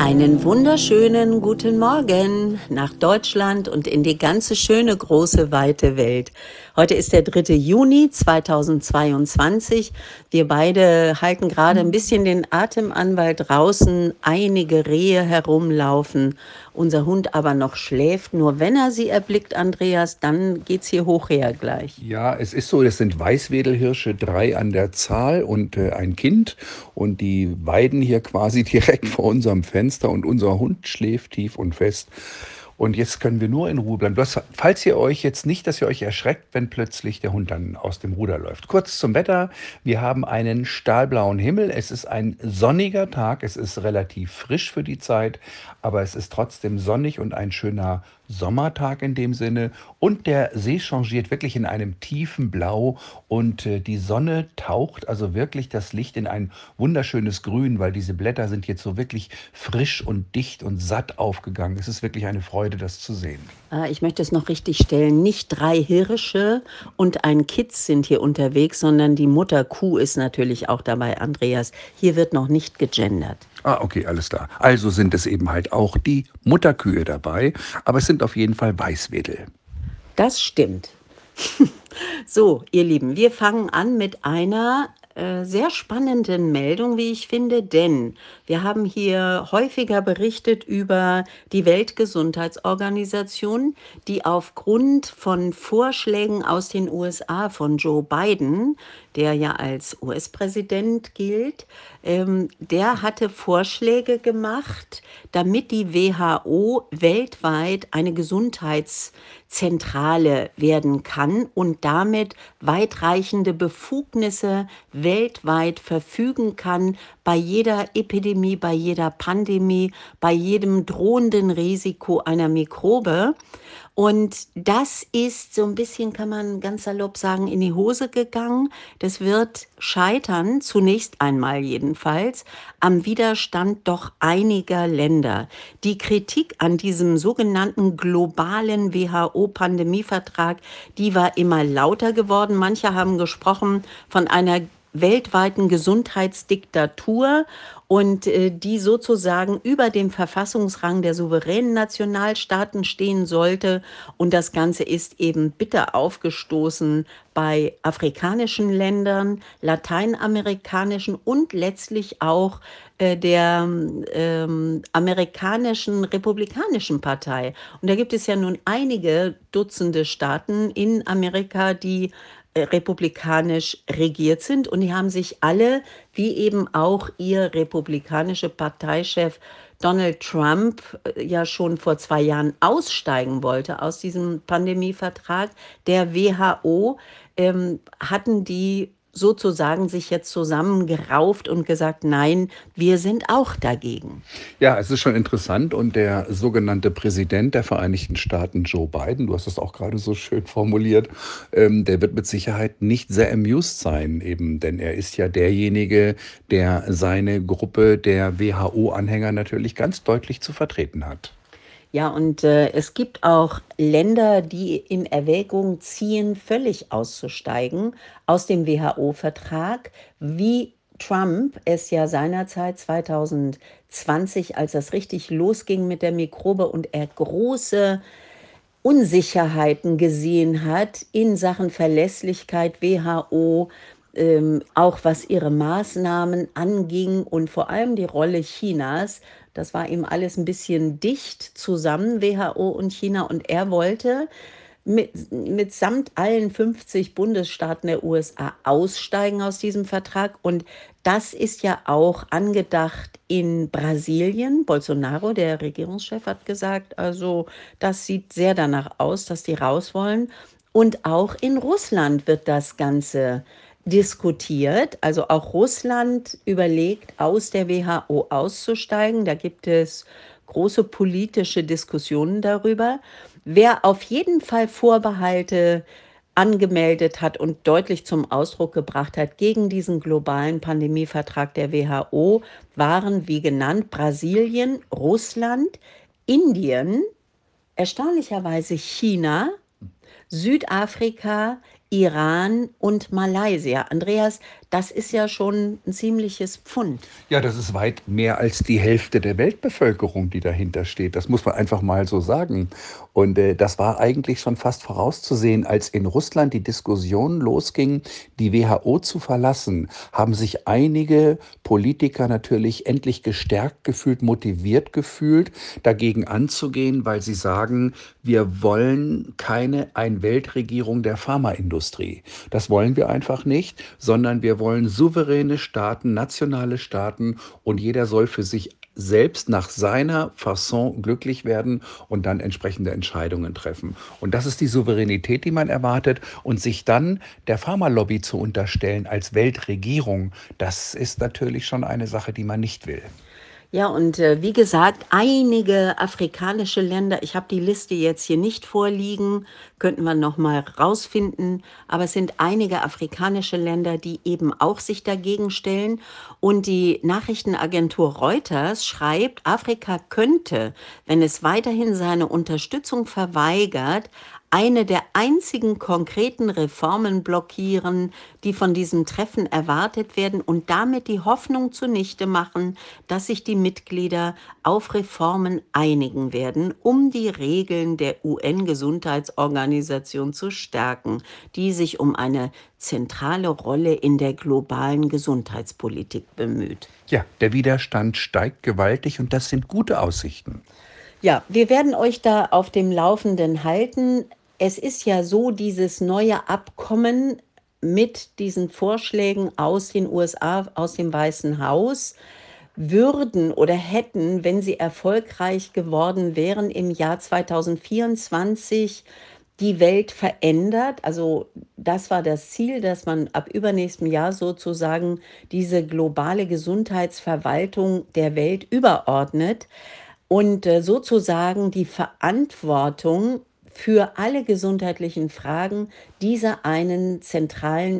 Einen wunderschönen guten Morgen nach Deutschland und in die ganze schöne, große, weite Welt. Heute ist der 3. Juni 2022. Wir beide halten gerade ein bisschen den Atem an, weil draußen einige Rehe herumlaufen. Unser Hund aber noch schläft. Nur wenn er sie erblickt, Andreas, dann geht's hier hoch her gleich. Ja, es ist so, das sind Weißwedelhirsche, 3 an der Zahl und ein Kind. Und die weiden hier quasi direkt vor unserem Fenster und unser Hund schläft tief und fest. Und jetzt können wir nur in Ruhe bleiben. Falls ihr euch jetzt nicht, dass ihr euch erschreckt, wenn plötzlich der Hund dann aus dem Ruder läuft. Kurz zum Wetter. Wir haben einen stahlblauen Himmel. Es ist ein sonniger Tag. Es ist relativ frisch für die Zeit, aber es ist trotzdem sonnig und ein schöner Sommertag in dem Sinne. Und der See changiert wirklich in einem tiefen Blau und die Sonne taucht also wirklich das Licht in ein wunderschönes Grün, weil diese Blätter sind jetzt so wirklich frisch und dicht und satt aufgegangen. Es ist wirklich eine Freude, das zu sehen. Ich möchte es noch richtig stellen. Nicht 3 Hirsche und ein Kitz sind hier unterwegs, sondern die Mutterkuh ist natürlich auch dabei, Andreas. Hier wird noch nicht gegendert. Ah, okay, alles klar. Also sind es eben halt auch die Mutterkühe dabei, aber es sind auf jeden Fall Weißwedel. Das stimmt. So, ihr Lieben, wir fangen an mit einer sehr spannenden Meldung, wie ich finde, denn wir haben hier häufiger berichtet über die Weltgesundheitsorganisation, die aufgrund von Vorschlägen aus den USA von Joe Biden, der ja als US-Präsident gilt, der hatte Vorschläge gemacht, damit die WHO weltweit eine Gesundheitszentrale werden kann und damit weitreichende Befugnisse weltweit verfügen kann bei jeder Epidemie, bei jeder Pandemie, bei jedem drohenden Risiko einer Mikrobe. Und das ist so ein bisschen, kann man ganz salopp sagen, in die Hose gegangen. Das wird scheitern, zunächst einmal jedenfalls, am Widerstand doch einiger Länder. Die Kritik an diesem sogenannten globalen WHO-Pandemievertrag, die war immer lauter geworden. Manche haben gesprochen von einer weltweiten Gesundheitsdiktatur und die sozusagen über dem Verfassungsrang der souveränen Nationalstaaten stehen sollte. Und das Ganze ist eben bitter aufgestoßen bei afrikanischen Ländern, lateinamerikanischen und letztlich auch der amerikanischen Republikanischen Partei. Und da gibt es ja nun einige Dutzende Staaten in Amerika, die republikanisch regiert sind. Und die haben sich alle, wie eben auch ihr republikanischer Parteichef Donald Trump ja schon vor 2 Jahren aussteigen wollte aus diesem Pandemievertrag der WHO, hatten die sozusagen sich jetzt zusammengerauft und gesagt, nein, wir sind auch dagegen. Ja, es ist schon interessant und der sogenannte Präsident der Vereinigten Staaten, Joe Biden, du hast das auch gerade so schön formuliert, der wird mit Sicherheit nicht sehr amused sein, eben, denn er ist ja derjenige, der seine Gruppe der WHO-Anhänger natürlich ganz deutlich zu vertreten hat. Ja, und es gibt auch Länder, die in Erwägung ziehen, völlig auszusteigen aus dem WHO-Vertrag, wie Trump es ja seinerzeit 2020, als das richtig losging mit der Mikrobe und er große Unsicherheiten gesehen hat in Sachen Verlässlichkeit WHO, auch was ihre Maßnahmen anging und vor allem die Rolle Chinas. Das war ihm alles ein bisschen dicht zusammen, WHO und China. Und er wollte mitsamt allen 50 Bundesstaaten der USA aussteigen aus diesem Vertrag. Und das ist ja auch angedacht in Brasilien. Bolsonaro, der Regierungschef, hat gesagt, also das sieht sehr danach aus, dass die raus wollen. Und auch in Russland wird das Ganze diskutiert. Also auch Russland überlegt, aus der WHO auszusteigen. Da gibt es große politische Diskussionen darüber. Wer auf jeden Fall Vorbehalte angemeldet hat und deutlich zum Ausdruck gebracht hat gegen diesen globalen Pandemievertrag der WHO, waren, wie genannt, Brasilien, Russland, Indien, erstaunlicherweise China, Südafrika, Iran und Malaysia. Andreas, das ist ja schon ein ziemliches Pfund. Ja, das ist weit mehr als die Hälfte der Weltbevölkerung, die dahinter steht. Das muss man einfach mal so sagen. Und das war eigentlich schon fast vorauszusehen, als in Russland die Diskussion losging, die WHO zu verlassen, haben sich einige Politiker natürlich endlich gestärkt gefühlt, motiviert gefühlt, dagegen anzugehen, weil sie sagen, wir wollen keine Einweltregierung der Pharmaindustrie. Das wollen wir einfach nicht, sondern wir wollen souveräne Staaten, nationale Staaten, und jeder soll für sich selbst nach seiner Fasson glücklich werden und dann entsprechende Entscheidungen treffen. Und das ist die Souveränität, die man erwartet. Und sich dann der Pharmalobby zu unterstellen als Weltregierung, das ist natürlich schon eine Sache, die man nicht will. Ja, und wie gesagt, einige afrikanische Länder, ich habe die Liste jetzt hier nicht vorliegen, könnten wir noch mal rausfinden, aber es sind einige afrikanische Länder, die eben auch sich dagegen stellen. Und die Nachrichtenagentur Reuters schreibt, Afrika könnte, wenn es weiterhin seine Unterstützung verweigert, eine der einzigen konkreten Reformen blockieren, die von diesem Treffen erwartet werden, und damit die Hoffnung zunichte machen, dass sich die Mitglieder auf Reformen einigen werden, um die Regeln der UN-Gesundheitsorganisation zu stärken, die sich um eine zentrale Rolle in der globalen Gesundheitspolitik bemüht. Ja, der Widerstand steigt gewaltig und das sind gute Aussichten. Ja, wir werden euch da auf dem Laufenden halten. Es ist ja so, dieses neue Abkommen mit diesen Vorschlägen aus den USA, aus dem Weißen Haus, würden oder hätten, wenn sie erfolgreich geworden wären, im Jahr 2024 die Welt verändert. Also das war das Ziel, dass man ab übernächstem Jahr sozusagen diese globale Gesundheitsverwaltung der Welt überordnet und sozusagen die Verantwortung für alle gesundheitlichen Fragen dieser einen zentralen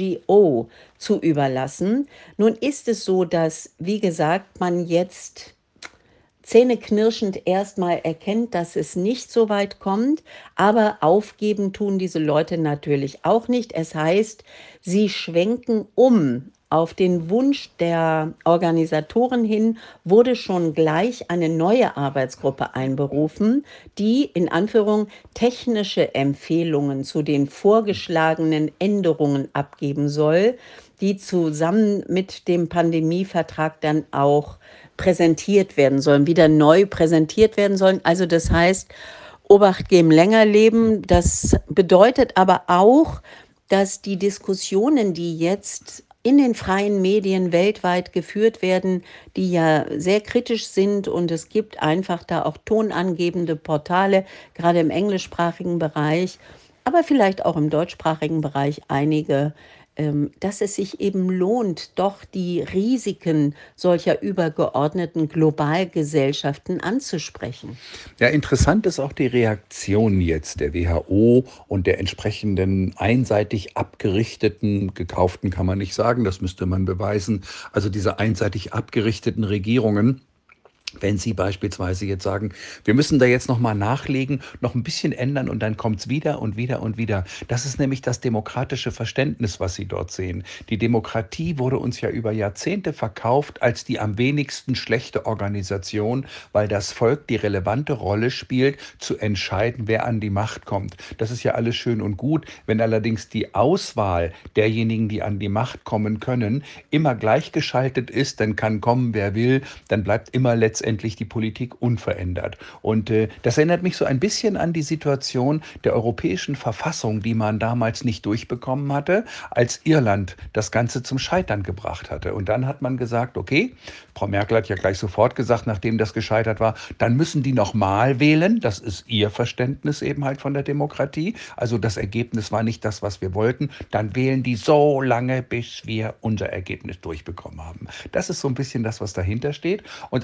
NGO zu überlassen. Nun ist es so, dass, wie gesagt, man jetzt zähneknirschend erstmal erkennt, dass es nicht so weit kommt, aber aufgeben tun diese Leute natürlich auch nicht. Es heißt, sie schwenken um. Auf den Wunsch der Organisatoren hin wurde schon gleich eine neue Arbeitsgruppe einberufen, die in Anführung technische Empfehlungen zu den vorgeschlagenen Änderungen abgeben soll, die zusammen mit dem Pandemievertrag dann auch präsentiert werden sollen, wieder neu präsentiert werden sollen. Also das heißt, Obacht geben, länger leben. Das bedeutet aber auch, dass die Diskussionen, die jetzt in den freien Medien weltweit geführt werden, die ja sehr kritisch sind, und es gibt einfach da auch tonangebende Portale, gerade im englischsprachigen Bereich, aber vielleicht auch im deutschsprachigen Bereich einige, dass es sich eben lohnt, doch die Risiken solcher übergeordneten Globalgesellschaften anzusprechen. Ja, interessant ist auch die Reaktion jetzt der WHO und der entsprechenden einseitig abgerichteten, gekauften kann man nicht sagen, das müsste man beweisen, also diese einseitig abgerichteten Regierungen. Wenn Sie beispielsweise jetzt sagen, wir müssen da jetzt nochmal nachlegen, noch ein bisschen ändern und dann kommt es wieder und wieder und wieder. Das ist nämlich das demokratische Verständnis, was Sie dort sehen. Die Demokratie wurde uns ja über Jahrzehnte verkauft als die am wenigsten schlechte Organisation, weil das Volk die relevante Rolle spielt, zu entscheiden, wer an die Macht kommt. Das ist ja alles schön und gut. Wenn allerdings die Auswahl derjenigen, die an die Macht kommen können, immer gleichgeschaltet ist, dann kann kommen, wer will, dann bleibt immer letztendlich die Politik unverändert. Und das erinnert mich so ein bisschen an die Situation der europäischen Verfassung, die man damals nicht durchbekommen hatte, als Irland das Ganze zum Scheitern gebracht hatte. Und dann hat man gesagt, okay, Frau Merkel hat ja gleich sofort gesagt, nachdem das gescheitert war, dann müssen die nochmal wählen. Das ist ihr Verständnis eben halt von der Demokratie. Also das Ergebnis war nicht das, was wir wollten. Dann wählen die so lange, bis wir unser Ergebnis durchbekommen haben. Das ist so ein bisschen das, was dahinter steht. Und dann hat man ja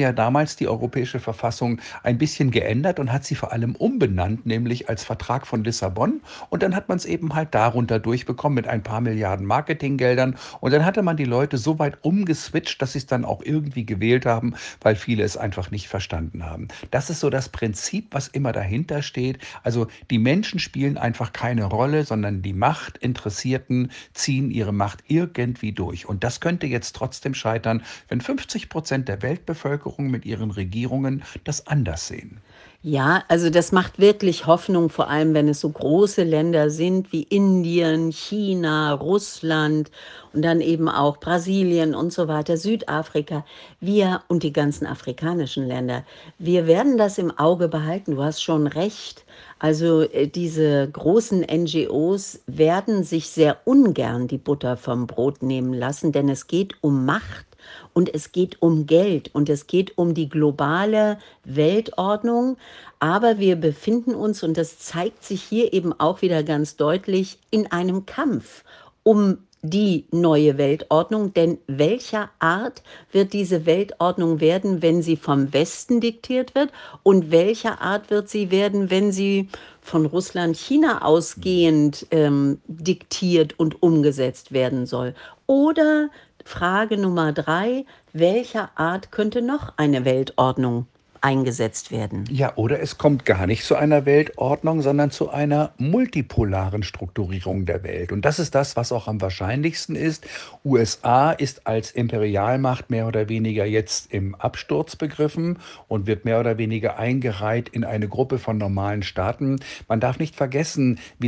ja damals die europäische Verfassung ein bisschen geändert und hat sie vor allem umbenannt, nämlich als Vertrag von Lissabon. Und dann hat man es eben halt darunter durchbekommen mit ein paar Milliarden Marketinggeldern. Und dann hatte man die Leute so weit umgeswitcht, dass sie es dann auch irgendwie gewählt haben, weil viele es einfach nicht verstanden haben. Das ist so das Prinzip, was immer dahinter steht. Also die Menschen spielen einfach keine Rolle, sondern die Machtinteressierten ziehen ihre Macht irgendwie durch. Und das könnte jetzt trotzdem scheitern, wenn 50% der Weltbevölkerung mit ihren Regierungen das anders sehen. Ja, also das macht wirklich Hoffnung, vor allem wenn es so große Länder sind wie Indien, China, Russland und dann eben auch Brasilien und so weiter, Südafrika. Wir und die ganzen afrikanischen Länder, wir werden das im Auge behalten. Du hast schon recht. Also diese großen NGOs werden sich sehr ungern die Butter vom Brot nehmen lassen, denn es geht um Macht. Und es geht um Geld und es geht um die globale Weltordnung. Aber wir befinden uns, und das zeigt sich hier eben auch wieder ganz deutlich, in einem Kampf um die neue Weltordnung. Denn welcher Art wird diese Weltordnung werden, wenn sie vom Westen diktiert wird? Und welcher Art wird sie werden, wenn sie von Russland, China ausgehend diktiert und umgesetzt werden soll? Oder Frage Nummer 3: Welcher Art könnte noch eine Weltordnung eingesetzt werden? Ja, oder es kommt gar nicht zu einer Weltordnung, sondern zu einer multipolaren Strukturierung der Welt. Und das ist das, was auch am wahrscheinlichsten ist. USA ist als Imperialmacht mehr oder weniger jetzt im Absturz begriffen und wird mehr oder weniger eingereiht in eine Gruppe von normalen Staaten. Man darf nicht vergessen, wie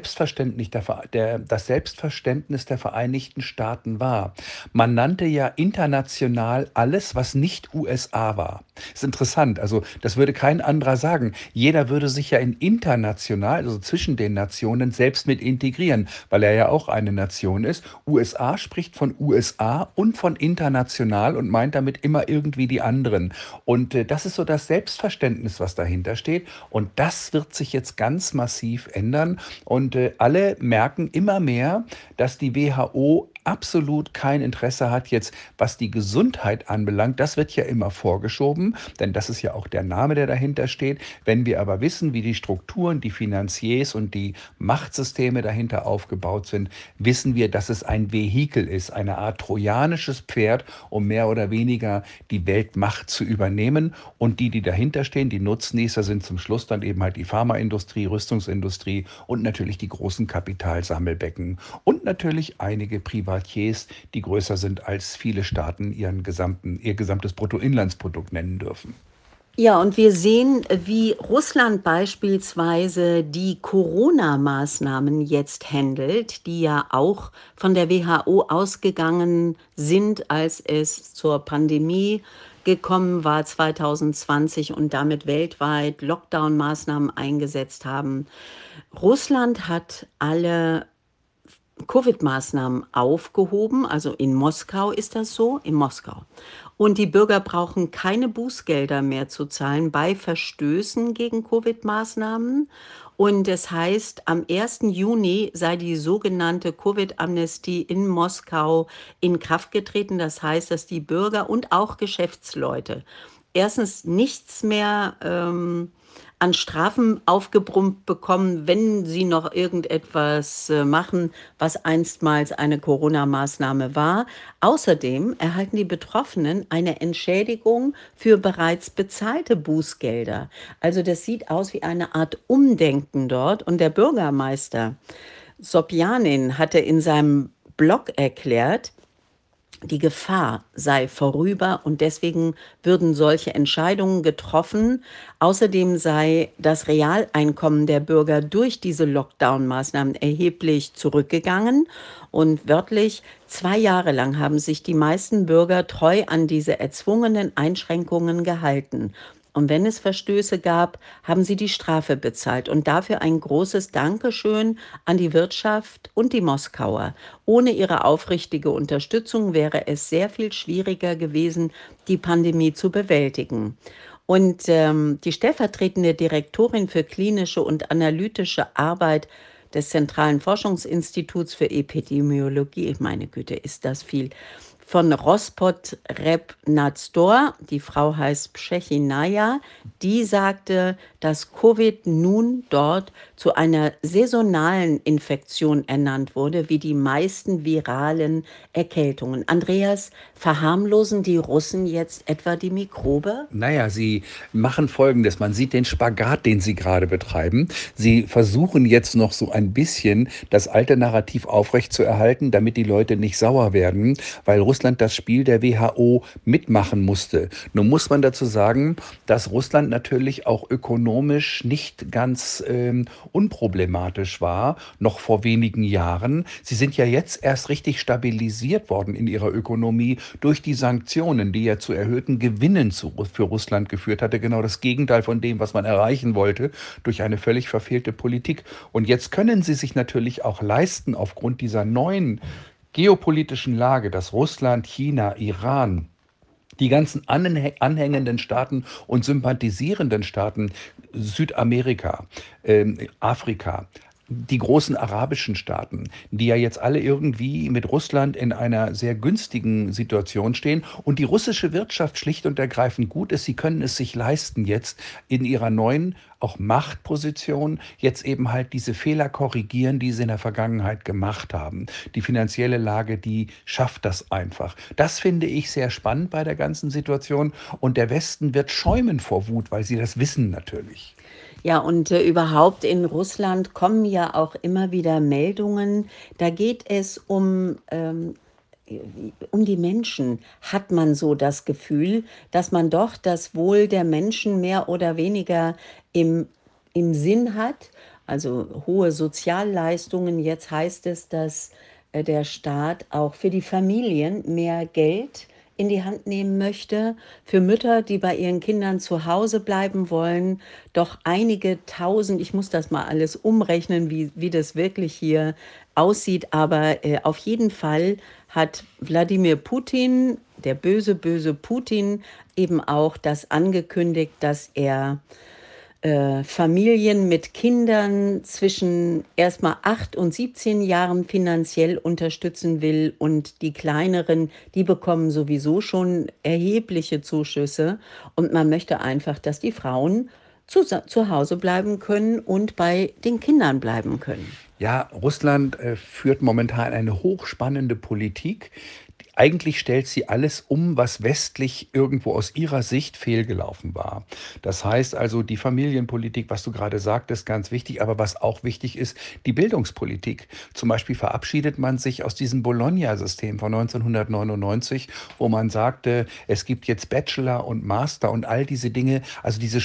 das Selbstverständnis der Vereinigten Staaten war. Man nannte ja international alles, was nicht USA war. Ist interessant, also das würde kein anderer sagen. Jeder würde sich ja in international, also zwischen den Nationen, selbst mit integrieren, weil er ja auch eine Nation ist. USA spricht von USA und von international und meint damit immer irgendwie die anderen. Und das ist so das Selbstverständnis, was dahinter steht. Und das wird sich jetzt ganz massiv ändern. Und alle merken immer mehr, dass die WHO absolut kein Interesse hat jetzt, was die Gesundheit anbelangt. Das wird ja immer vorgeschoben, denn das ist ja auch der Name, der dahinter steht. Wenn wir aber wissen, wie die Strukturen, die Finanziers und die Machtsysteme dahinter aufgebaut sind, wissen wir, dass es ein Vehikel ist, eine Art trojanisches Pferd, um mehr oder weniger die Weltmacht zu übernehmen. Und die dahinter stehen, die Nutznießer sind zum Schluss dann eben halt die Pharmaindustrie, Rüstungsindustrie und natürlich die großen Kapitalsammelbecken und natürlich einige Privatiers, die größer sind, als viele Staaten ihr gesamtes Bruttoinlandsprodukt nennen dürfen. Ja, und wir sehen, wie Russland beispielsweise die Corona-Maßnahmen jetzt handelt, die ja auch von der WHO ausgegangen sind, als es zur Pandemie gekommen war 2020 und damit weltweit Lockdown-Maßnahmen eingesetzt haben. Russland hat alle Covid-Maßnahmen aufgehoben, also in Moskau ist das so, in Moskau. Und die Bürger brauchen keine Bußgelder mehr zu zahlen bei Verstößen gegen Covid-Maßnahmen. Und das heißt, am 1. Juni sei die sogenannte Covid-Amnestie in Moskau in Kraft getreten. Das heißt, dass die Bürger und auch Geschäftsleute erstens nichts mehr an Strafen aufgebrummt bekommen, wenn sie noch irgendetwas machen, was einstmals eine Corona-Maßnahme war. Außerdem erhalten die Betroffenen eine Entschädigung für bereits bezahlte Bußgelder. Also das sieht aus wie eine Art Umdenken dort. Und der Bürgermeister Sobjanin hatte in seinem Blog erklärt, die Gefahr sei vorüber und deswegen würden solche Entscheidungen getroffen. Außerdem sei das Realeinkommen der Bürger durch diese Lockdown-Maßnahmen erheblich zurückgegangen. Und wörtlich 2 Jahre lang haben sich die meisten Bürger treu an diese erzwungenen Einschränkungen gehalten. Und wenn es Verstöße gab, haben sie die Strafe bezahlt. Und dafür ein großes Dankeschön an die Wirtschaft und die Moskauer. Ohne ihre aufrichtige Unterstützung wäre es sehr viel schwieriger gewesen, die Pandemie zu bewältigen. Und die stellvertretende Direktorin für klinische und analytische Arbeit des Zentralen Forschungsinstituts für Epidemiologie, meine Güte, ist das viel, von Rospotrebnadzor, die Frau heißt Pschechinaya, die sagte, dass Covid nun dort zu einer saisonalen Infektion ernannt wurde, wie die meisten viralen Erkältungen. Andreas, verharmlosen die Russen jetzt etwa die Mikrobe? Naja, sie machen Folgendes. Man sieht den Spagat, den sie gerade betreiben. Sie versuchen jetzt noch so ein bisschen das alte Narrativ aufrechtzuerhalten, damit die Leute nicht sauer werden, weil Russland das Spiel der WHO mitmachen musste. Nun muss man dazu sagen, dass Russland natürlich auch ökonomisch nicht ganz unproblematisch war, noch vor wenigen Jahren. Sie sind ja jetzt erst richtig stabilisiert worden in ihrer Ökonomie durch die Sanktionen, die ja zu erhöhten Gewinnen für Russland geführt hatte. Genau das Gegenteil von dem, was man erreichen wollte, durch eine völlig verfehlte Politik. Und jetzt können sie sich natürlich auch leisten, aufgrund dieser neuen geopolitischen Lage, dass Russland, China, Iran, die ganzen anhängenden Staaten und sympathisierenden Staaten, Südamerika, Afrika, die großen arabischen Staaten, die ja jetzt alle irgendwie mit Russland in einer sehr günstigen Situation stehen und die russische Wirtschaft schlicht und ergreifend gut ist, sie können es sich leisten, jetzt in ihrer neuen auch Machtposition jetzt eben halt diese Fehler korrigieren, die sie in der Vergangenheit gemacht haben. Die finanzielle Lage, die schafft das einfach. Das finde ich sehr spannend bei der ganzen Situation und der Westen wird schäumen vor Wut, weil sie das wissen natürlich. Ja, und überhaupt in Russland kommen ja auch immer wieder Meldungen. Da geht es um die Menschen, hat man so das Gefühl, dass man doch das Wohl der Menschen mehr oder weniger im Sinn hat. Also hohe Sozialleistungen. Jetzt heißt es, dass der Staat auch für die Familien mehr Geld in die Hand nehmen möchte, für Mütter, die bei ihren Kindern zu Hause bleiben wollen, doch einige tausend, ich muss das mal alles umrechnen, wie das wirklich hier aussieht, aber auf jeden Fall hat Wladimir Putin, der böse, böse Putin, eben auch das angekündigt, dass er Familien mit Kindern zwischen erstmal 8 und 17 Jahren finanziell unterstützen will und die kleineren, die bekommen sowieso schon erhebliche Zuschüsse und man möchte einfach, dass die Frauen zu Hause bleiben können und bei den Kindern bleiben können. Ja, Russland führt momentan eine hochspannende Politik. Eigentlich stellt sie alles um, was westlich irgendwo aus ihrer Sicht fehlgelaufen war. Das heißt also die Familienpolitik, was du gerade sagtest, ganz wichtig, aber was auch wichtig ist, die Bildungspolitik. Zum Beispiel verabschiedet man sich aus diesem Bologna-System von 1999, wo man sagte, es gibt jetzt Bachelor und Master und all diese Dinge, also diese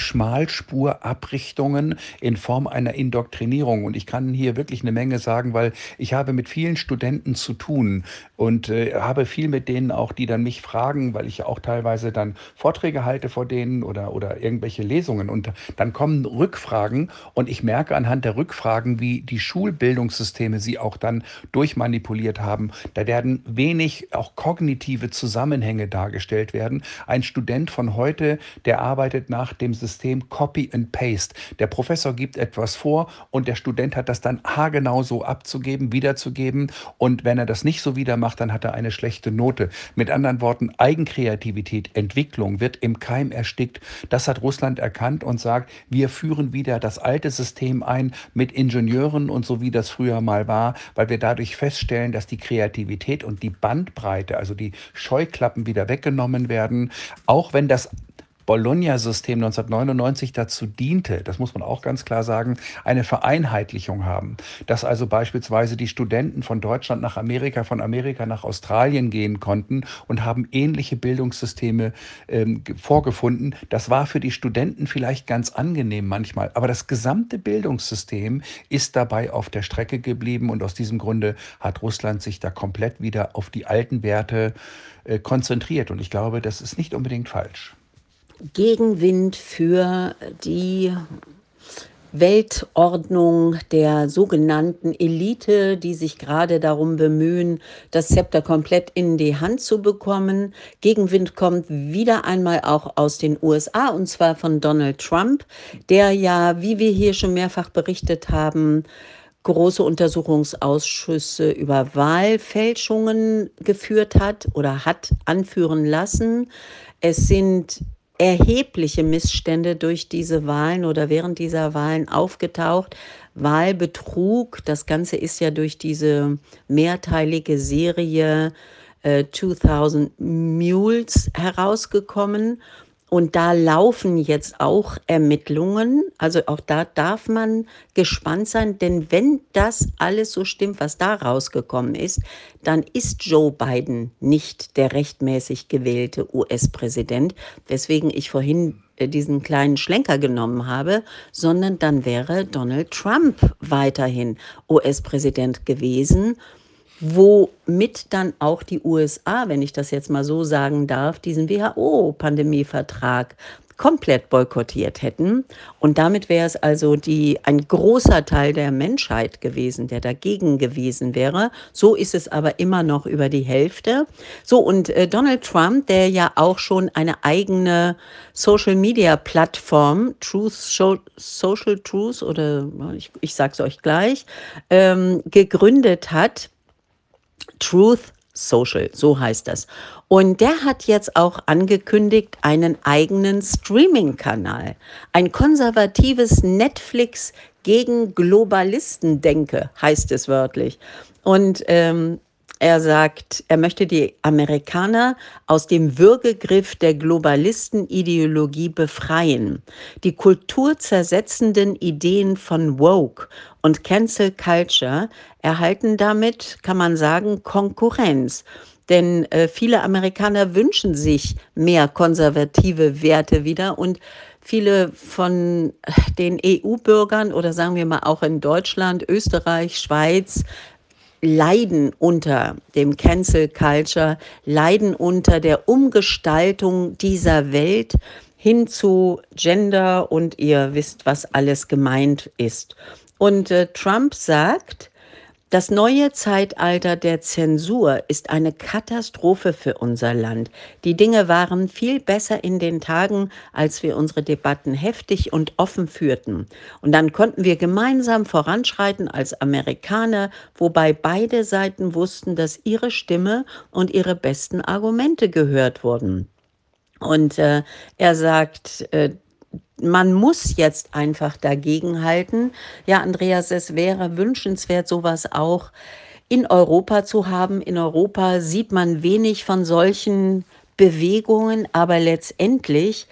Schmalspurabrichtungen in Form einer Indoktrinierung. Und ich kann hier wirklich eine Menge sagen, weil ich habe mit vielen Studenten zu tun und habe viel mit denen auch, die dann mich fragen, weil ich ja auch teilweise dann Vorträge halte vor denen oder irgendwelche Lesungen. Und dann kommen Rückfragen und ich merke anhand der Rückfragen, wie die Schulbildungssysteme sie auch dann durchmanipuliert haben. Da werden wenig auch kognitive Zusammenhänge dargestellt werden. Ein Student von heute, der arbeitet nach dem System Copy and Paste. Der Professor gibt etwas vor und der Student hat das dann haargenau so abzugeben, wiederzugeben. Und wenn er das nicht so wieder macht, dann hat er eine schlechte Note. Mit anderen Worten, Eigenkreativität, Entwicklung wird im Keim erstickt. Das hat Russland erkannt und sagt, wir führen wieder das alte System ein mit Ingenieuren und so wie das früher mal war, weil wir dadurch feststellen, dass die Kreativität und die Bandbreite, also die Scheuklappen wieder weggenommen werden, auch wenn das Bologna-System 1999 dazu diente, das muss man auch ganz klar sagen, eine Vereinheitlichung haben. Dass also beispielsweise die Studenten von Deutschland nach Amerika, von Amerika nach Australien gehen konnten und haben ähnliche Bildungssysteme vorgefunden. Das war für die Studenten vielleicht ganz angenehm manchmal, aber das gesamte Bildungssystem ist dabei auf der Strecke geblieben und aus diesem Grunde hat Russland sich da komplett wieder auf die alten Werte konzentriert. Und ich glaube, das ist nicht unbedingt falsch. Gegenwind für die Weltordnung der sogenannten Elite, die sich gerade darum bemühen, das Zepter komplett in die Hand zu bekommen. Gegenwind kommt wieder einmal auch aus den USA, und zwar von Donald Trump, der ja, wie wir hier schon mehrfach berichtet haben, große Untersuchungsausschüsse über Wahlfälschungen geführt hat oder hat anführen lassen. Es sind erhebliche Missstände durch diese Wahlen oder während dieser Wahlen aufgetaucht. Wahlbetrug, das Ganze ist ja durch diese mehrteilige Serie 2000 Mules herausgekommen. Und da laufen jetzt auch Ermittlungen. Also auch da darf man gespannt sein, denn wenn das alles so stimmt, was da rausgekommen ist, dann ist Joe Biden nicht der rechtmäßig gewählte US-Präsident, weswegen ich vorhin diesen kleinen Schlenker genommen habe, sondern dann wäre Donald Trump weiterhin US-Präsident gewesen, womit dann auch die USA, wenn ich das jetzt mal so sagen darf, diesen WHO-Pandemievertrag komplett boykottiert hätten. Und damit wäre es also ein großer Teil der Menschheit gewesen, der dagegen gewesen wäre. So ist es aber immer noch über die Hälfte. So, und Donald Trump, der ja auch schon eine eigene Social-Media-Plattform, Social Truth, oder ich sage es euch gleich, gegründet hat, Truth Social, so heißt das. Und der hat jetzt auch angekündigt, einen eigenen Streaming-Kanal. Ein konservatives Netflix gegen Globalistendenke, heißt es wörtlich. Und er sagt, er möchte die Amerikaner aus dem Würgegriff der Globalistenideologie befreien. Die kulturzersetzenden Ideen von Woke und Cancel Culture erhalten damit, kann man sagen, Konkurrenz. Denn viele Amerikaner wünschen sich mehr konservative Werte wieder und viele von den EU-Bürgern oder sagen wir mal auch in Deutschland, Österreich, Schweiz, leiden unter dem Cancel Culture, leiden unter der Umgestaltung dieser Welt hin zu Gender und ihr wisst, was alles gemeint ist. Und Trump sagt, das neue Zeitalter der Zensur ist eine Katastrophe für unser Land. Die Dinge waren viel besser in den Tagen, als wir unsere Debatten heftig und offen führten. Und dann konnten wir gemeinsam voranschreiten als Amerikaner, wobei beide Seiten wussten, dass ihre Stimme und ihre besten Argumente gehört wurden. Und er sagt, man muss jetzt einfach dagegenhalten. Ja, Andreas, es wäre wünschenswert, sowas auch in Europa zu haben. In Europa sieht man wenig von solchen Bewegungen, aber letztendlich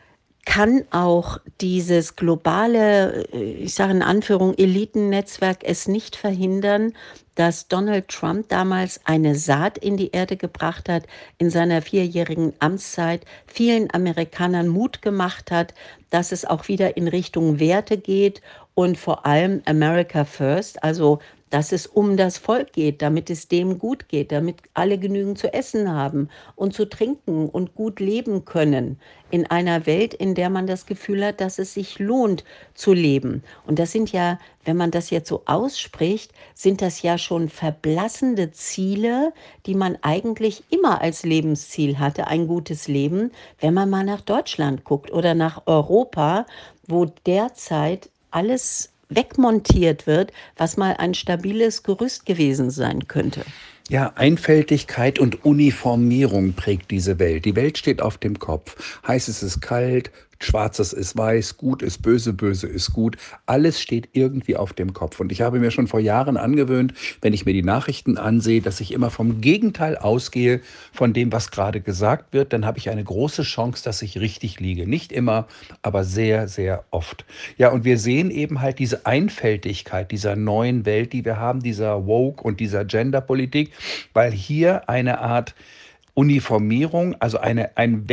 kann auch dieses globale, ich sage in Anführung, Elitennetzwerk es nicht verhindern, dass Donald Trump damals eine Saat in die Erde gebracht hat, in seiner 4-jährigen Amtszeit, vielen Amerikanern Mut gemacht hat, dass es auch wieder in Richtung Werte geht und vor allem America First, also dass es um das Volk geht, damit es dem gut geht, damit alle genügend zu essen haben und zu trinken und gut leben können in einer Welt, in der man das Gefühl hat, dass es sich lohnt zu leben. Und das sind ja, wenn man das jetzt so ausspricht, sind das ja schon verblassende Ziele, die man eigentlich immer als Lebensziel hatte, ein gutes Leben, wenn man mal nach Deutschland guckt oder nach Europa, wo derzeit alles wegmontiert wird, was mal ein stabiles Gerüst gewesen sein könnte. Ja, Einfältigkeit und Uniformierung prägt diese Welt. Die Welt steht auf dem Kopf. Heiß ist kalt, schwarzes ist weiß, gut ist böse, böse ist gut. Alles steht irgendwie auf dem Kopf. Und ich habe mir schon vor Jahren angewöhnt, wenn ich mir die Nachrichten ansehe, dass ich immer vom Gegenteil ausgehe von dem, was gerade gesagt wird. Dann habe ich eine große Chance, dass ich richtig liege. Nicht immer, aber sehr, sehr oft. Ja, und wir sehen eben halt diese Einfältigkeit dieser neuen Welt, die wir haben, dieser Woke und dieser Genderpolitik, weil hier eine Art Uniformierung, also eine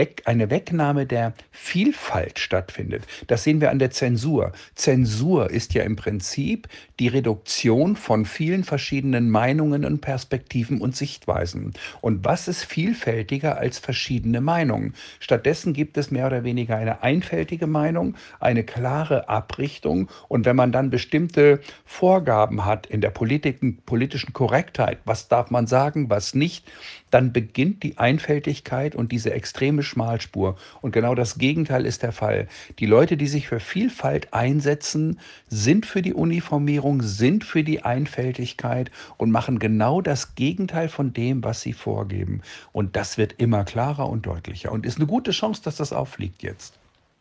Wegnahme der Vielfalt stattfindet. Das sehen wir an der Zensur. Zensur ist ja im Prinzip die Reduktion von vielen verschiedenen Meinungen und Perspektiven und Sichtweisen. Und was ist vielfältiger als verschiedene Meinungen? Stattdessen gibt es mehr oder weniger eine einfältige Meinung, eine klare Abrichtung. Und wenn man dann bestimmte Vorgaben hat in der politischen Korrektheit, was darf man sagen, was nicht, dann beginnt die Einfältigkeit und diese extreme Schmalspur. Und genau das Gegenteil ist der Fall. Die Leute, die sich für Vielfalt einsetzen, sind für die Uniformierung, sind für die Einfältigkeit und machen genau das Gegenteil von dem, was sie vorgeben. Und das wird immer klarer und deutlicher und ist eine gute Chance, dass das auffliegt jetzt.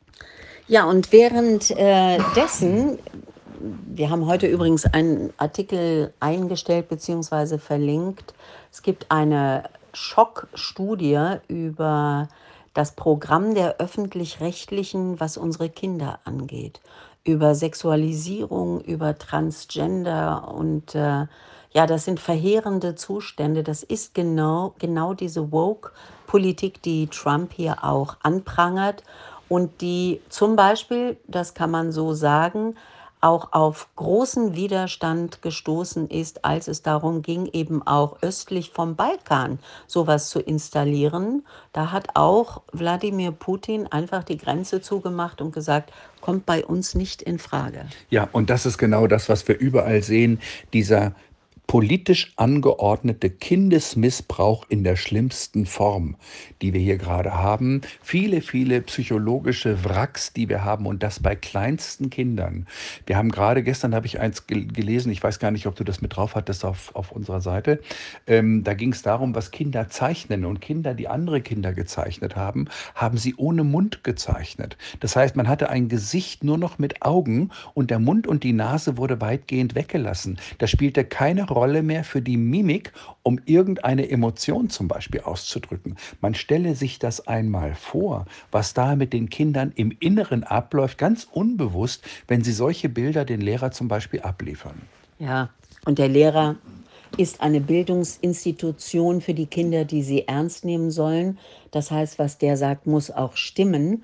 Ja, und während dessen, wir haben heute übrigens einen Artikel eingestellt bzw. verlinkt. Es gibt eine Schockstudie über das Programm der öffentlich-rechtlichen, was unsere Kinder angeht, über Sexualisierung, über Transgender und ja, das sind verheerende Zustände. Das ist genau diese Woke-Politik, die Trump hier auch anprangert und die zum Beispiel, das kann man so sagen, auch auf großen Widerstand gestoßen ist, als es darum ging, eben auch östlich vom Balkan sowas zu installieren. Da hat auch Wladimir Putin einfach die Grenze zugemacht und gesagt, kommt bei uns nicht in Frage. Ja, und das ist genau das, was wir überall sehen, dieser politisch angeordnete Kindesmissbrauch in der schlimmsten Form, die wir hier gerade haben. Viele, viele psychologische Wracks, die wir haben und das bei kleinsten Kindern. Wir haben gerade gestern, habe ich eins gelesen, ich weiß gar nicht, ob du das mit drauf hattest auf unserer Seite. Da ging es darum, was Kinder zeichnen und Kinder, die andere Kinder gezeichnet haben, haben sie ohne Mund gezeichnet. Das heißt, man hatte ein Gesicht nur noch mit Augen und der Mund und die Nase wurde weitgehend weggelassen. Da spielte keine Rolle mehr für die Mimik, um irgendeine Emotion zum Beispiel auszudrücken. Man stelle sich das einmal vor, was da mit den Kindern im Inneren abläuft, ganz unbewusst, wenn sie solche Bilder den Lehrer zum Beispiel abliefern. Ja, und der Lehrer ist eine Bildungsinstitution für die Kinder, die sie ernst nehmen sollen. Das heißt, was der sagt, muss auch stimmen.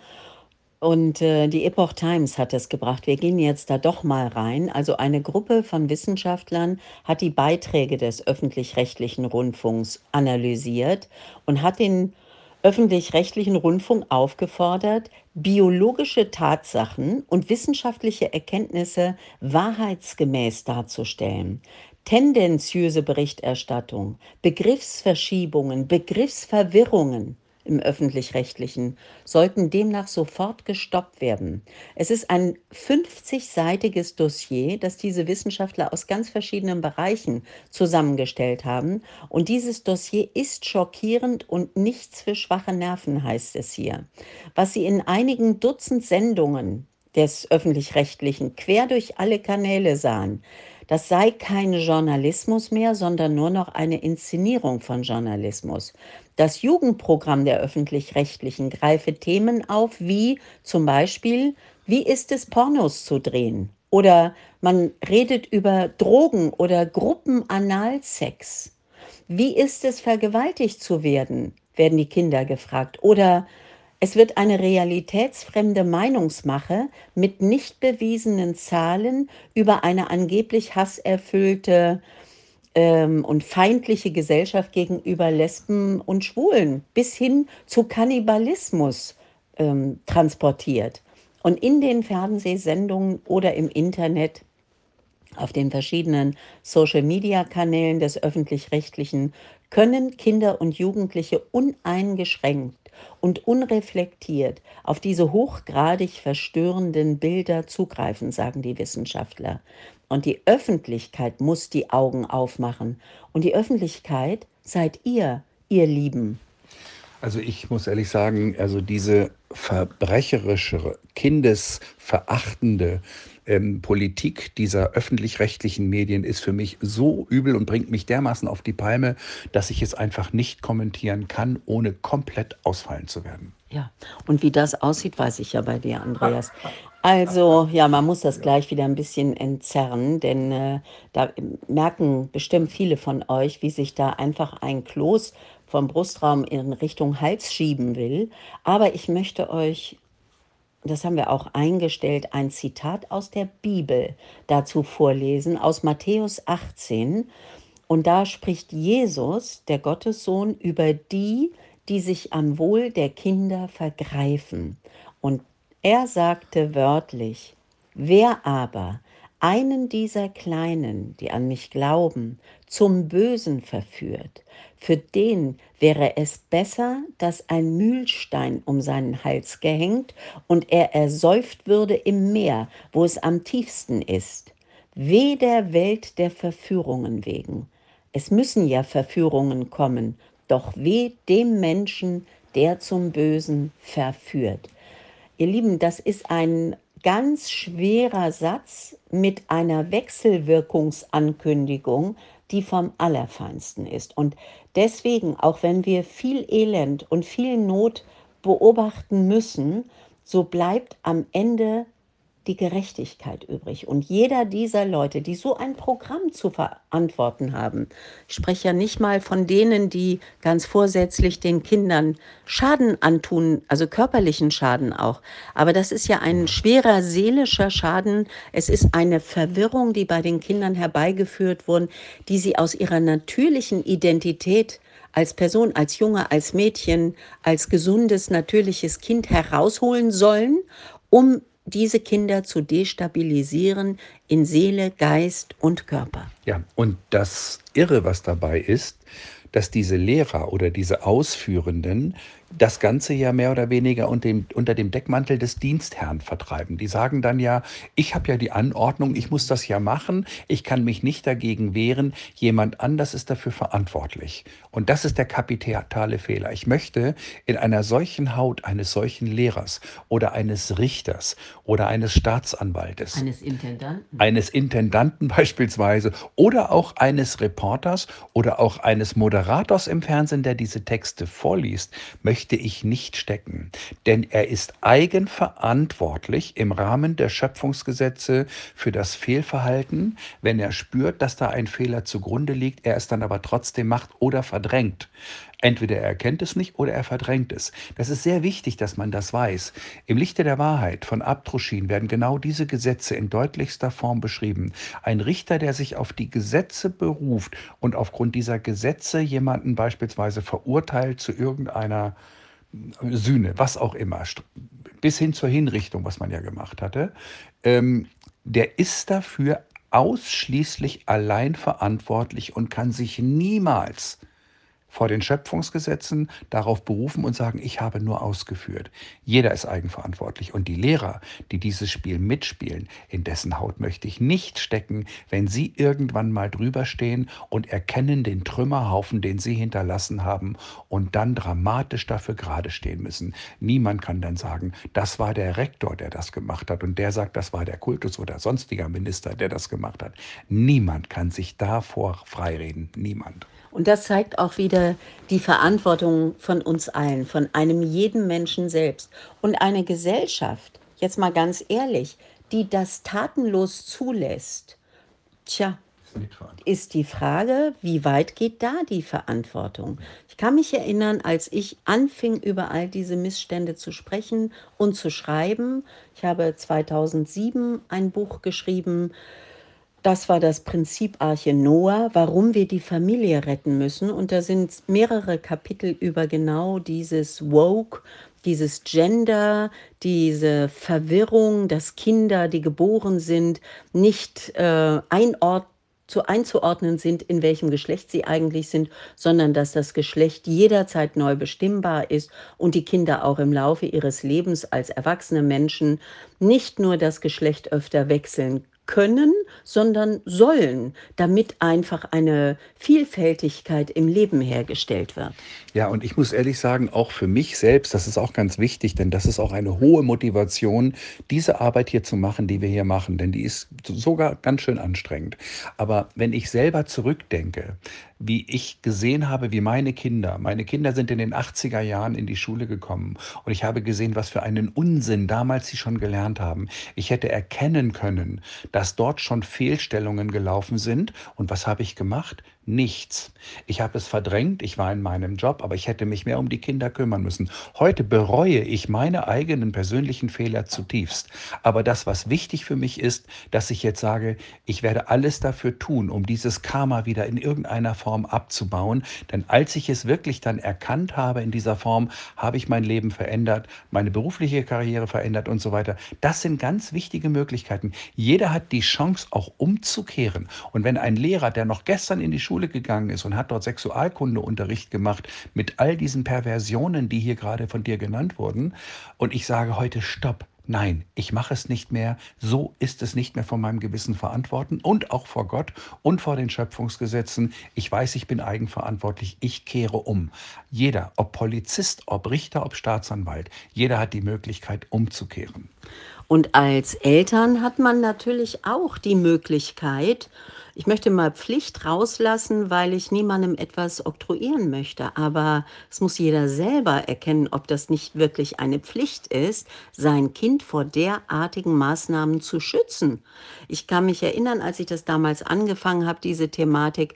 Und die Epoch Times hat es gebracht. Wir gehen jetzt da doch mal rein. Also eine Gruppe von Wissenschaftlern hat die Beiträge des öffentlich-rechtlichen Rundfunks analysiert und hat den öffentlich-rechtlichen Rundfunk aufgefordert, biologische Tatsachen und wissenschaftliche Erkenntnisse wahrheitsgemäß darzustellen. Tendenziöse Berichterstattung, Begriffsverschiebungen, Begriffsverwirrungen im öffentlich-rechtlichen sollten demnach sofort gestoppt werden. Es ist ein 50-seitiges Dossier, das diese Wissenschaftler aus ganz verschiedenen Bereichen zusammengestellt haben. Und dieses Dossier ist schockierend und nichts für schwache Nerven, heißt es hier. Was sie in einigen Dutzend Sendungen des öffentlich-rechtlichen quer durch alle Kanäle sahen, das sei kein Journalismus mehr, sondern nur noch eine Inszenierung von Journalismus. Das Jugendprogramm der öffentlich-rechtlichen greife Themen auf, wie zum Beispiel, wie ist es, Pornos zu drehen? Oder man redet über Drogen oder Gruppenanalsex. Wie ist es, vergewaltigt zu werden, werden die Kinder gefragt. Oder es wird eine realitätsfremde Meinungsmache mit nicht bewiesenen Zahlen über eine angeblich hasserfüllte und feindliche Gesellschaft gegenüber Lesben und Schwulen bis hin zu Kannibalismus transportiert. Und in den Fernsehsendungen oder im Internet auf den verschiedenen Social-Media-Kanälen des öffentlich-rechtlichen können Kinder und Jugendliche uneingeschränkt und unreflektiert auf diese hochgradig verstörenden Bilder zugreifen, sagen die Wissenschaftler. Und die Öffentlichkeit muss die Augen aufmachen. Und die Öffentlichkeit seid ihr, ihr Lieben. Also ich muss ehrlich sagen, also diese verbrecherische, kindesverachtende Politik dieser öffentlich-rechtlichen Medien ist für mich so übel und bringt mich dermaßen auf die Palme, dass ich es einfach nicht kommentieren kann, ohne komplett ausfallen zu werden. Ja, und wie das aussieht, weiß ich ja bei dir, Andreas. Also, ja, man muss das gleich wieder ein bisschen entzerren, denn da merken bestimmt viele von euch, wie sich da einfach ein Kloß vom Brustraum in Richtung Hals schieben will. Aber ich möchte euch, das haben wir auch eingestellt, ein Zitat aus der Bibel dazu vorlesen, aus Matthäus 18. Und da spricht Jesus, der Gottessohn, über die, die sich am Wohl der Kinder vergreifen. Und er sagte wörtlich, wer aber einen dieser Kleinen, die an mich glauben, zum Bösen verführt, für den wäre es besser, dass ein Mühlstein um seinen Hals gehängt und er ersäuft würde im Meer, wo es am tiefsten ist. Weh der Welt der Verführungen wegen. Es müssen ja Verführungen kommen, doch weh dem Menschen, der zum Bösen verführt. Ihr Lieben, das ist ein ganz schwerer Satz mit einer Wechselwirkungsankündigung, die vom Allerfeinsten ist. Und deswegen, auch wenn wir viel Elend und viel Not beobachten müssen, so bleibt am Ende die Gerechtigkeit übrig. Und jeder dieser Leute, die so ein Programm zu verantworten haben, ich spreche ja nicht mal von denen, die ganz vorsätzlich den Kindern Schaden antun, also körperlichen Schaden auch. Aber das ist ja ein schwerer seelischer Schaden. Es ist eine Verwirrung, die bei den Kindern herbeigeführt wurde, die sie aus ihrer natürlichen Identität als Person, als Junge, als Mädchen, als gesundes, natürliches Kind herausholen sollen, um diese Kinder zu destabilisieren in Seele, Geist und Körper. Ja, und das Irre, was dabei ist, dass diese Lehrer oder diese Ausführenden das Ganze ja mehr oder weniger unter dem Deckmantel des Dienstherrn vertreiben. Die sagen dann ja, ich habe ja die Anordnung, ich muss das ja machen, ich kann mich nicht dagegen wehren, jemand anders ist dafür verantwortlich. Und das ist der kapitale Fehler. Ich möchte in einer solchen Haut eines solchen Lehrers oder eines Richters oder eines Staatsanwaltes, eines Intendanten beispielsweise oder auch eines Reporters oder auch eines Moderators im Fernsehen, der diese Texte vorliest, möchte ich nicht stecken. Denn er ist eigenverantwortlich im Rahmen der Schöpfungsgesetze für das Fehlverhalten, wenn er spürt, dass da ein Fehler zugrunde liegt, er es dann aber trotzdem macht oder verdrängt. Entweder er erkennt es nicht oder er verdrängt es. Das ist sehr wichtig, dass man das weiß. Im Lichte der Wahrheit von Abtruschin werden genau diese Gesetze in deutlichster Form beschrieben. Ein Richter, der sich auf die Gesetze beruft und aufgrund dieser Gesetze jemanden beispielsweise verurteilt zu irgendeiner Sühne, was auch immer, bis hin zur Hinrichtung, was man ja gemacht hatte, der ist dafür ausschließlich allein verantwortlich und kann sich niemals vor den Schöpfungsgesetzen darauf berufen und sagen, ich habe nur ausgeführt. Jeder ist eigenverantwortlich. Und die Lehrer, die dieses Spiel mitspielen, in dessen Haut möchte ich nicht stecken, wenn sie irgendwann mal drüber stehen und erkennen den Trümmerhaufen, den sie hinterlassen haben und dann dramatisch dafür gerade stehen müssen. Niemand kann dann sagen, das war der Rektor, der das gemacht hat und der sagt, das war der Kultus oder sonstiger Minister, der das gemacht hat. Niemand kann sich davor freireden. Niemand. Und das zeigt auch wieder die Verantwortung von uns allen, von einem jeden Menschen selbst. Und eine Gesellschaft, jetzt mal ganz ehrlich, die das tatenlos zulässt, tja, ist die Frage, wie weit geht da die Verantwortung? Ich kann mich erinnern, als ich anfing, über all diese Missstände zu sprechen und zu schreiben. Ich habe 2007 ein Buch geschrieben. Das war das Prinzip Arche Noah, warum wir die Familie retten müssen. Und da sind mehrere Kapitel über genau dieses Woke, dieses Gender, diese Verwirrung, dass Kinder, die geboren sind, nicht einzuordnen sind, in welchem Geschlecht sie eigentlich sind, sondern dass das Geschlecht jederzeit neu bestimmbar ist und die Kinder auch im Laufe ihres Lebens als erwachsene Menschen nicht nur das Geschlecht öfter wechseln können, sondern sollen, damit einfach eine Vielfältigkeit im Leben hergestellt wird. Ja, und ich muss ehrlich sagen, auch für mich selbst, das ist auch ganz wichtig, denn das ist auch eine hohe Motivation, diese Arbeit hier zu machen, die wir hier machen, denn die ist sogar ganz schön anstrengend. Aber wenn ich selber zurückdenke, wie ich gesehen habe, wie meine Kinder sind in den 80er Jahren in die Schule gekommen und ich habe gesehen, was für einen Unsinn damals sie schon gelernt haben. Ich hätte erkennen können, dass dort schon Fehlstellungen gelaufen sind und was habe ich gemacht? Nichts. Ich habe es verdrängt, ich war in meinem Job, aber ich hätte mich mehr um die Kinder kümmern müssen. Heute bereue ich meine eigenen persönlichen Fehler zutiefst. Aber das, was wichtig für mich ist, dass ich jetzt sage, ich werde alles dafür tun, um dieses Karma wieder in irgendeiner Form abzubauen. Denn als ich es wirklich dann erkannt habe in dieser Form, habe ich mein Leben verändert, meine berufliche Karriere verändert und so weiter. Das sind ganz wichtige Möglichkeiten. Jeder hat die Chance, auch umzukehren. Und wenn ein Lehrer, der noch gestern in die Schule gegangen ist und hat dort Sexualkundeunterricht gemacht mit all diesen Perversionen, die hier gerade von dir genannt wurden, und ich sage heute Stopp. Nein, ich mache es nicht mehr. So ist es nicht mehr von meinem Gewissen verantworten und auch vor Gott und vor den Schöpfungsgesetzen. Ich weiß, ich bin eigenverantwortlich. Ich kehre um. Jeder, ob Polizist, ob Richter, ob Staatsanwalt, jeder hat die Möglichkeit umzukehren. Und als Eltern hat man natürlich auch die Möglichkeit, ich möchte mal Pflicht rauslassen, weil ich niemandem etwas oktroyieren möchte, aber es muss jeder selber erkennen, ob das nicht wirklich eine Pflicht ist, sein Kind vor derartigen Maßnahmen zu schützen. Ich kann mich erinnern, als ich das damals angefangen habe, diese Thematik,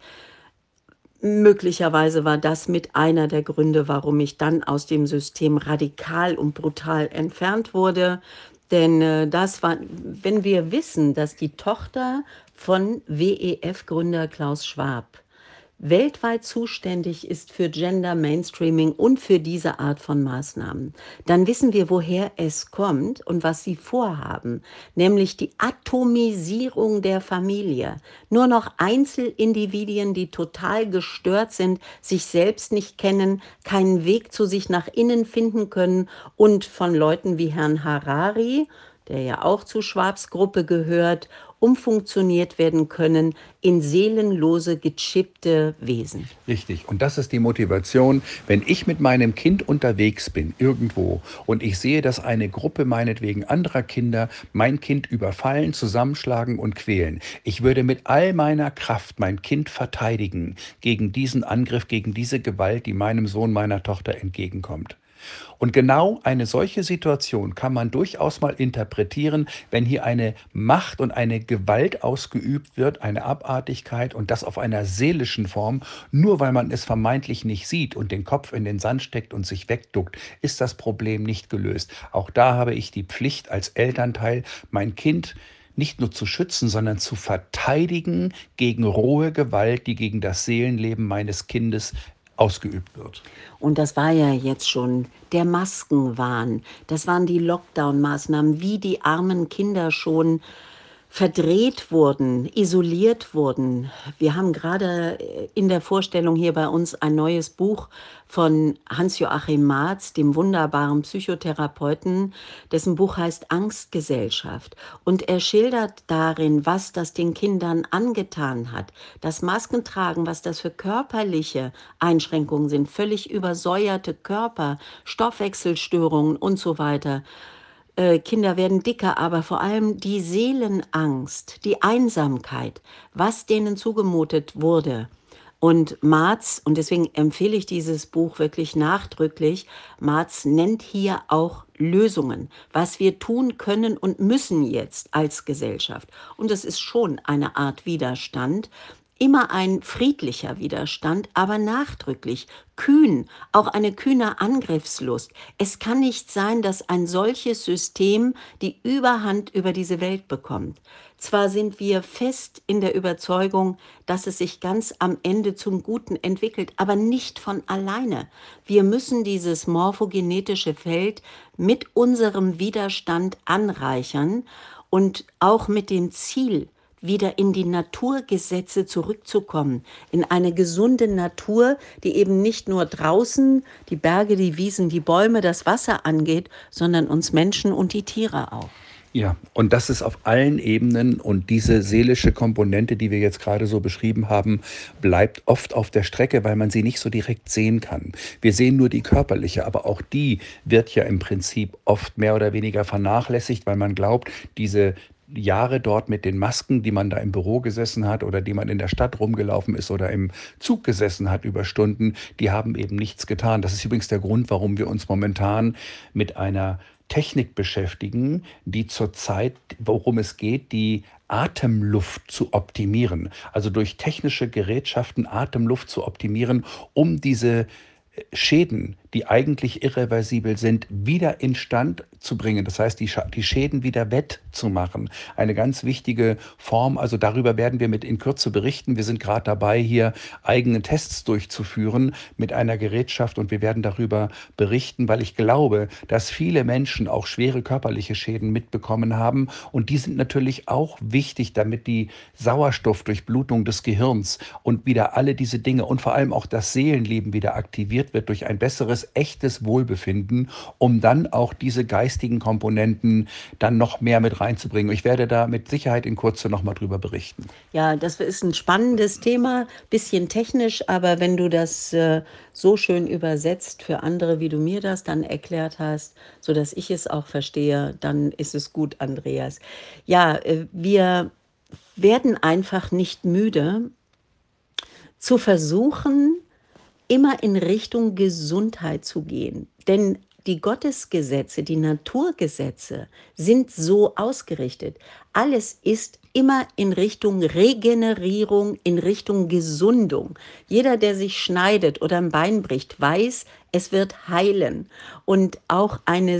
möglicherweise war das mit einer der Gründe, warum ich dann aus dem System radikal und brutal entfernt wurde. Denn das war, wenn wir wissen, dass die Tochter von WEF-Gründer Klaus Schwab weltweit zuständig ist für Gender Mainstreaming und für diese Art von Maßnahmen, dann wissen wir, woher es kommt und was sie vorhaben, nämlich die Atomisierung der Familie. Nur noch Einzelindividuen, die total gestört sind, sich selbst nicht kennen, keinen Weg zu sich nach innen finden können und von Leuten wie Herrn Harari, der ja auch zu Schwabs Gruppe gehört, umfunktioniert werden können in seelenlose, gechippte Wesen. Richtig. Und das ist die Motivation, wenn ich mit meinem Kind unterwegs bin, irgendwo, und ich sehe, dass eine Gruppe meinetwegen anderer Kinder mein Kind überfallen, zusammenschlagen und quälen. Ich würde mit all meiner Kraft mein Kind verteidigen gegen diesen Angriff, gegen diese Gewalt, die meinem Sohn, meiner Tochter entgegenkommt. Und genau eine solche Situation kann man durchaus mal interpretieren, wenn hier eine Macht und eine Gewalt ausgeübt wird, eine Abartigkeit und das auf einer seelischen Form, nur weil man es vermeintlich nicht sieht und den Kopf in den Sand steckt und sich wegduckt, ist das Problem nicht gelöst. Auch da habe ich die Pflicht als Elternteil, mein Kind nicht nur zu schützen, sondern zu verteidigen gegen rohe Gewalt, die gegen das Seelenleben meines Kindes ausgeübt wird. Und das war ja jetzt schon der Maskenwahn. Das waren die Lockdown-Maßnahmen, wie die armen Kinder schon verdreht wurden, isoliert wurden. Wir haben gerade in der Vorstellung hier bei uns ein neues Buch von Hans-Joachim Marz, dem wunderbaren Psychotherapeuten, dessen Buch heißt Angstgesellschaft. Und er schildert darin, was das den Kindern angetan hat. Das Maskentragen, was das für körperliche Einschränkungen sind, völlig übersäuerte Körper, Stoffwechselstörungen und so weiter. Kinder werden dicker, aber vor allem die Seelenangst, die Einsamkeit, was denen zugemutet wurde. Und Marz, und deswegen empfehle ich dieses Buch wirklich nachdrücklich, Marz nennt hier auch Lösungen, was wir tun können und müssen jetzt als Gesellschaft. Und es ist schon eine Art Widerstand, immer ein friedlicher Widerstand, aber nachdrücklich, kühn, auch eine kühne Angriffslust. Es kann nicht sein, dass ein solches System die Überhand über diese Welt bekommt. Zwar sind wir fest in der Überzeugung, dass es sich ganz am Ende zum Guten entwickelt, aber nicht von alleine. Wir müssen dieses morphogenetische Feld mit unserem Widerstand anreichern und auch mit dem Ziel, wieder in die Naturgesetze zurückzukommen, in eine gesunde Natur, die eben nicht nur draußen die Berge, die Wiesen, die Bäume, das Wasser angeht, sondern uns Menschen und die Tiere auch. Ja, und das ist auf allen Ebenen, und diese seelische Komponente, die wir jetzt gerade so beschrieben haben, bleibt oft auf der Strecke, weil man sie nicht so direkt sehen kann. Wir sehen nur die körperliche, aber auch die wird ja im Prinzip oft mehr oder weniger vernachlässigt, weil man glaubt, diese Jahre dort mit den Masken, die man da im Büro gesessen hat oder die man in der Stadt rumgelaufen ist oder im Zug gesessen hat über Stunden, die haben eben nichts getan. Das ist übrigens der Grund, warum wir uns momentan mit einer Technik beschäftigen, die zurzeit, worum es geht, die Atemluft zu optimieren, also durch technische Gerätschaften Atemluft zu optimieren, um diese Schäden, die eigentlich irreversibel sind, wieder instand zu bringen. Das heißt, die Schäden wieder wettzumachen. Eine ganz wichtige Form. Also darüber werden wir in Kürze berichten. Wir sind gerade dabei, hier eigene Tests durchzuführen mit einer Gerätschaft und wir werden darüber berichten, weil ich glaube, dass viele Menschen auch schwere körperliche Schäden mitbekommen haben und die sind natürlich auch wichtig, damit die Sauerstoffdurchblutung des Gehirns und wieder alle diese Dinge und vor allem auch das Seelenleben wieder aktiviert wird durch ein besseres, echtes Wohlbefinden, um dann auch diese geistigen Komponenten dann noch mehr mit reinzubringen. Ich werde da mit Sicherheit in Kürze nochmal drüber berichten. Ja, das ist ein spannendes Thema, bisschen technisch, aber wenn du das so schön übersetzt für andere, wie du mir das dann erklärt hast, so dass ich es auch verstehe, dann ist es gut, Andreas. Ja, wir werden einfach nicht müde zu versuchen, immer in Richtung Gesundheit zu gehen. Denn die Gottesgesetze, die Naturgesetze sind so ausgerichtet. Alles ist immer in Richtung Regenerierung, in Richtung Gesundung. Jeder, der sich schneidet oder ein Bein bricht, weiß, es wird heilen. Und auch eine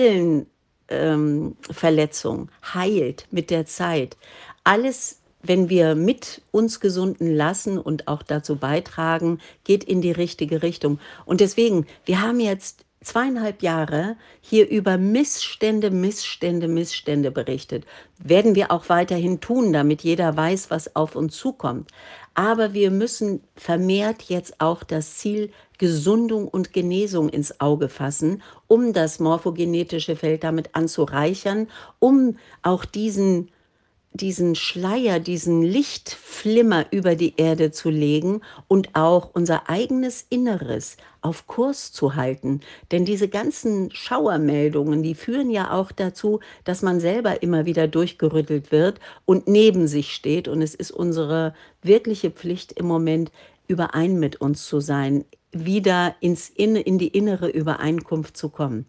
Seelenverletzung heilt mit der Zeit. Alles, wenn wir mit uns gesunden lassen und auch dazu beitragen, geht in die richtige Richtung. Und deswegen, wir haben jetzt 2,5 Jahre hier über Missstände berichtet. Werden wir auch weiterhin tun, damit jeder weiß, was auf uns zukommt. Aber wir müssen vermehrt jetzt auch das Ziel Gesundung und Genesung ins Auge fassen, um das morphogenetische Feld damit anzureichern, um auch diesen Schleier, diesen Lichtflimmer über die Erde zu legen und auch unser eigenes Inneres auf Kurs zu halten. Denn diese ganzen Schauermeldungen, die führen ja auch dazu, dass man selber immer wieder durchgerüttelt wird und neben sich steht. Und es ist unsere wirkliche Pflicht im Moment, überein mit uns zu sein, wieder in die innere Übereinkunft zu kommen.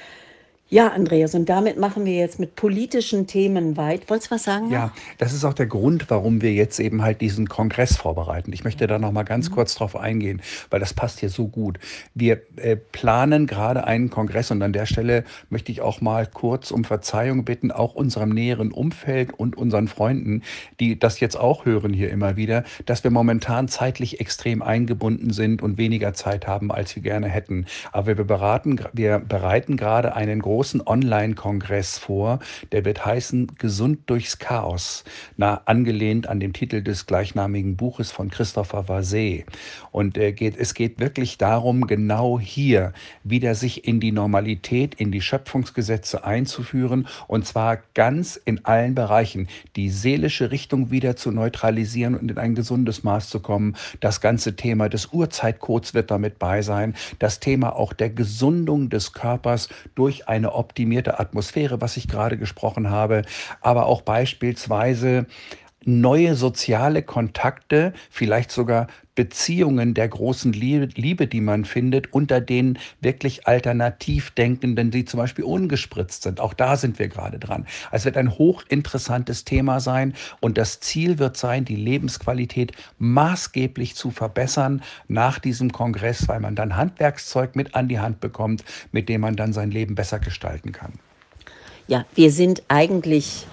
Ja, Andreas, und damit machen wir jetzt mit politischen Themen weit. Wolltest du was sagen noch? Ja, das ist auch der Grund, warum wir jetzt eben halt diesen Kongress vorbereiten. Ich möchte da noch mal ganz kurz drauf eingehen, weil das passt hier so gut. Wir planen gerade einen Kongress und an der Stelle möchte ich auch mal kurz um Verzeihung bitten, auch unserem näheren Umfeld und unseren Freunden, die das jetzt auch hören hier immer wieder, dass wir momentan zeitlich extrem eingebunden sind und weniger Zeit haben, als wir gerne hätten. Aber wir bereiten gerade einen großen Online-Kongress vor, der wird heißen Gesund durchs Chaos, angelehnt an den Titel des gleichnamigen Buches von Christopher Vasset. Und es geht wirklich darum, genau hier wieder sich in die Normalität, in die Schöpfungsgesetze einzuführen und zwar ganz in allen Bereichen, die seelische Richtung wieder zu neutralisieren und in ein gesundes Maß zu kommen. Das ganze Thema des Urzeitcodes wird damit bei sein, das Thema auch der Gesundung des Körpers durch eine optimierte Atmosphäre, was ich gerade gesprochen habe, aber auch beispielsweise neue soziale Kontakte, vielleicht sogar Beziehungen der großen Liebe, die man findet, unter den wirklich alternativ Denkenden, die zum Beispiel ungespritzt sind. Auch da sind wir gerade dran. Es wird ein hochinteressantes Thema sein und das Ziel wird sein, die Lebensqualität maßgeblich zu verbessern nach diesem Kongress, weil man dann Handwerkszeug mit an die Hand bekommt, mit dem man dann sein Leben besser gestalten kann. Ja, wir sind eigentlich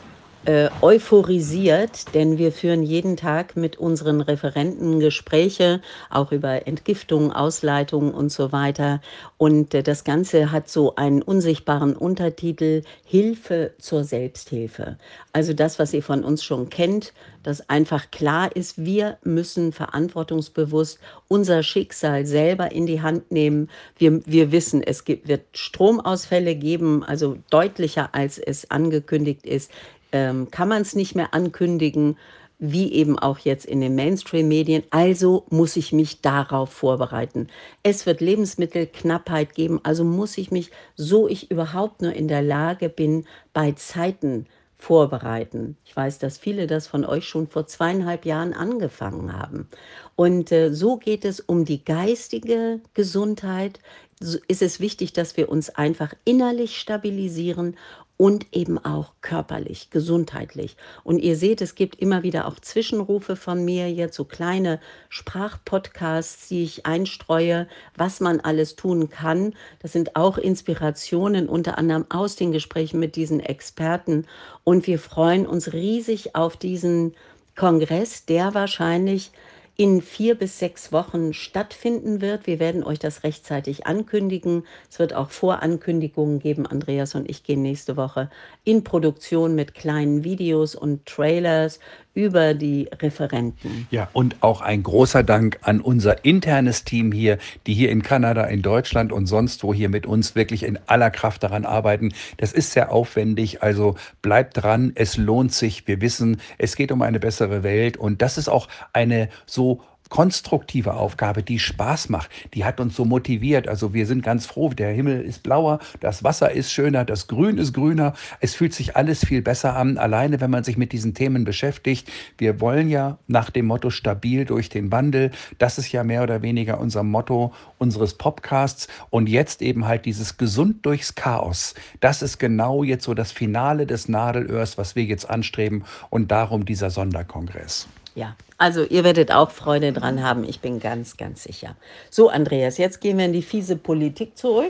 euphorisiert, denn wir führen jeden Tag mit unseren Referenten Gespräche, auch über Entgiftung, Ausleitung und so weiter. Und das Ganze hat so einen unsichtbaren Untertitel: Hilfe zur Selbsthilfe. Also das, was ihr von uns schon kennt, dass einfach klar ist, wir müssen verantwortungsbewusst unser Schicksal selber in die Hand nehmen. Wir wissen, wird Stromausfälle geben, also deutlicher als es angekündigt ist. Kann man es nicht mehr ankündigen, wie eben auch jetzt in den Mainstream-Medien. Also muss ich mich darauf vorbereiten. Es wird Lebensmittelknappheit geben, also muss ich mich, so ich überhaupt nur in der Lage bin, bei Zeiten vorbereiten. Ich weiß, dass viele das von euch schon vor 2,5 Jahren angefangen haben. Und so geht es um die geistige Gesundheit. So ist es wichtig, dass wir uns einfach innerlich stabilisieren und eben auch körperlich, gesundheitlich. Und ihr seht, es gibt immer wieder auch Zwischenrufe von mir, jetzt so kleine Sprachpodcasts, die ich einstreue, was man alles tun kann. Das sind auch Inspirationen, unter anderem aus den Gesprächen mit diesen Experten. Und wir freuen uns riesig auf diesen Kongress, der wahrscheinlich in 4 bis 6 Wochen stattfinden wird. Wir werden euch das rechtzeitig ankündigen. Es wird auch Vorankündigungen geben. Andreas und ich gehen nächste Woche in Produktion mit kleinen Videos und Trailers über die Referenten. Ja, und auch ein großer Dank an unser internes Team hier, die hier in Kanada, in Deutschland und sonst wo hier mit uns wirklich in aller Kraft daran arbeiten. Das ist sehr aufwendig, also bleibt dran, es lohnt sich. Wir wissen, es geht um eine bessere Welt und das ist auch eine so konstruktive Aufgabe, die Spaß macht. Die hat uns so motiviert. Also wir sind ganz froh, der Himmel ist blauer, das Wasser ist schöner, das Grün ist grüner. Es fühlt sich alles viel besser an, alleine wenn man sich mit diesen Themen beschäftigt. Wir wollen ja nach dem Motto stabil durch den Wandel. Das ist ja mehr oder weniger unser Motto unseres Podcasts. Und jetzt eben halt dieses gesund durchs Chaos. Das ist genau jetzt so das Finale des Nadelöhrs, was wir jetzt anstreben. Und darum dieser Sonderkongress. Ja, also ihr werdet auch Freude dran haben, ich bin ganz, ganz sicher. So, Andreas, jetzt gehen wir in die fiese Politik zurück.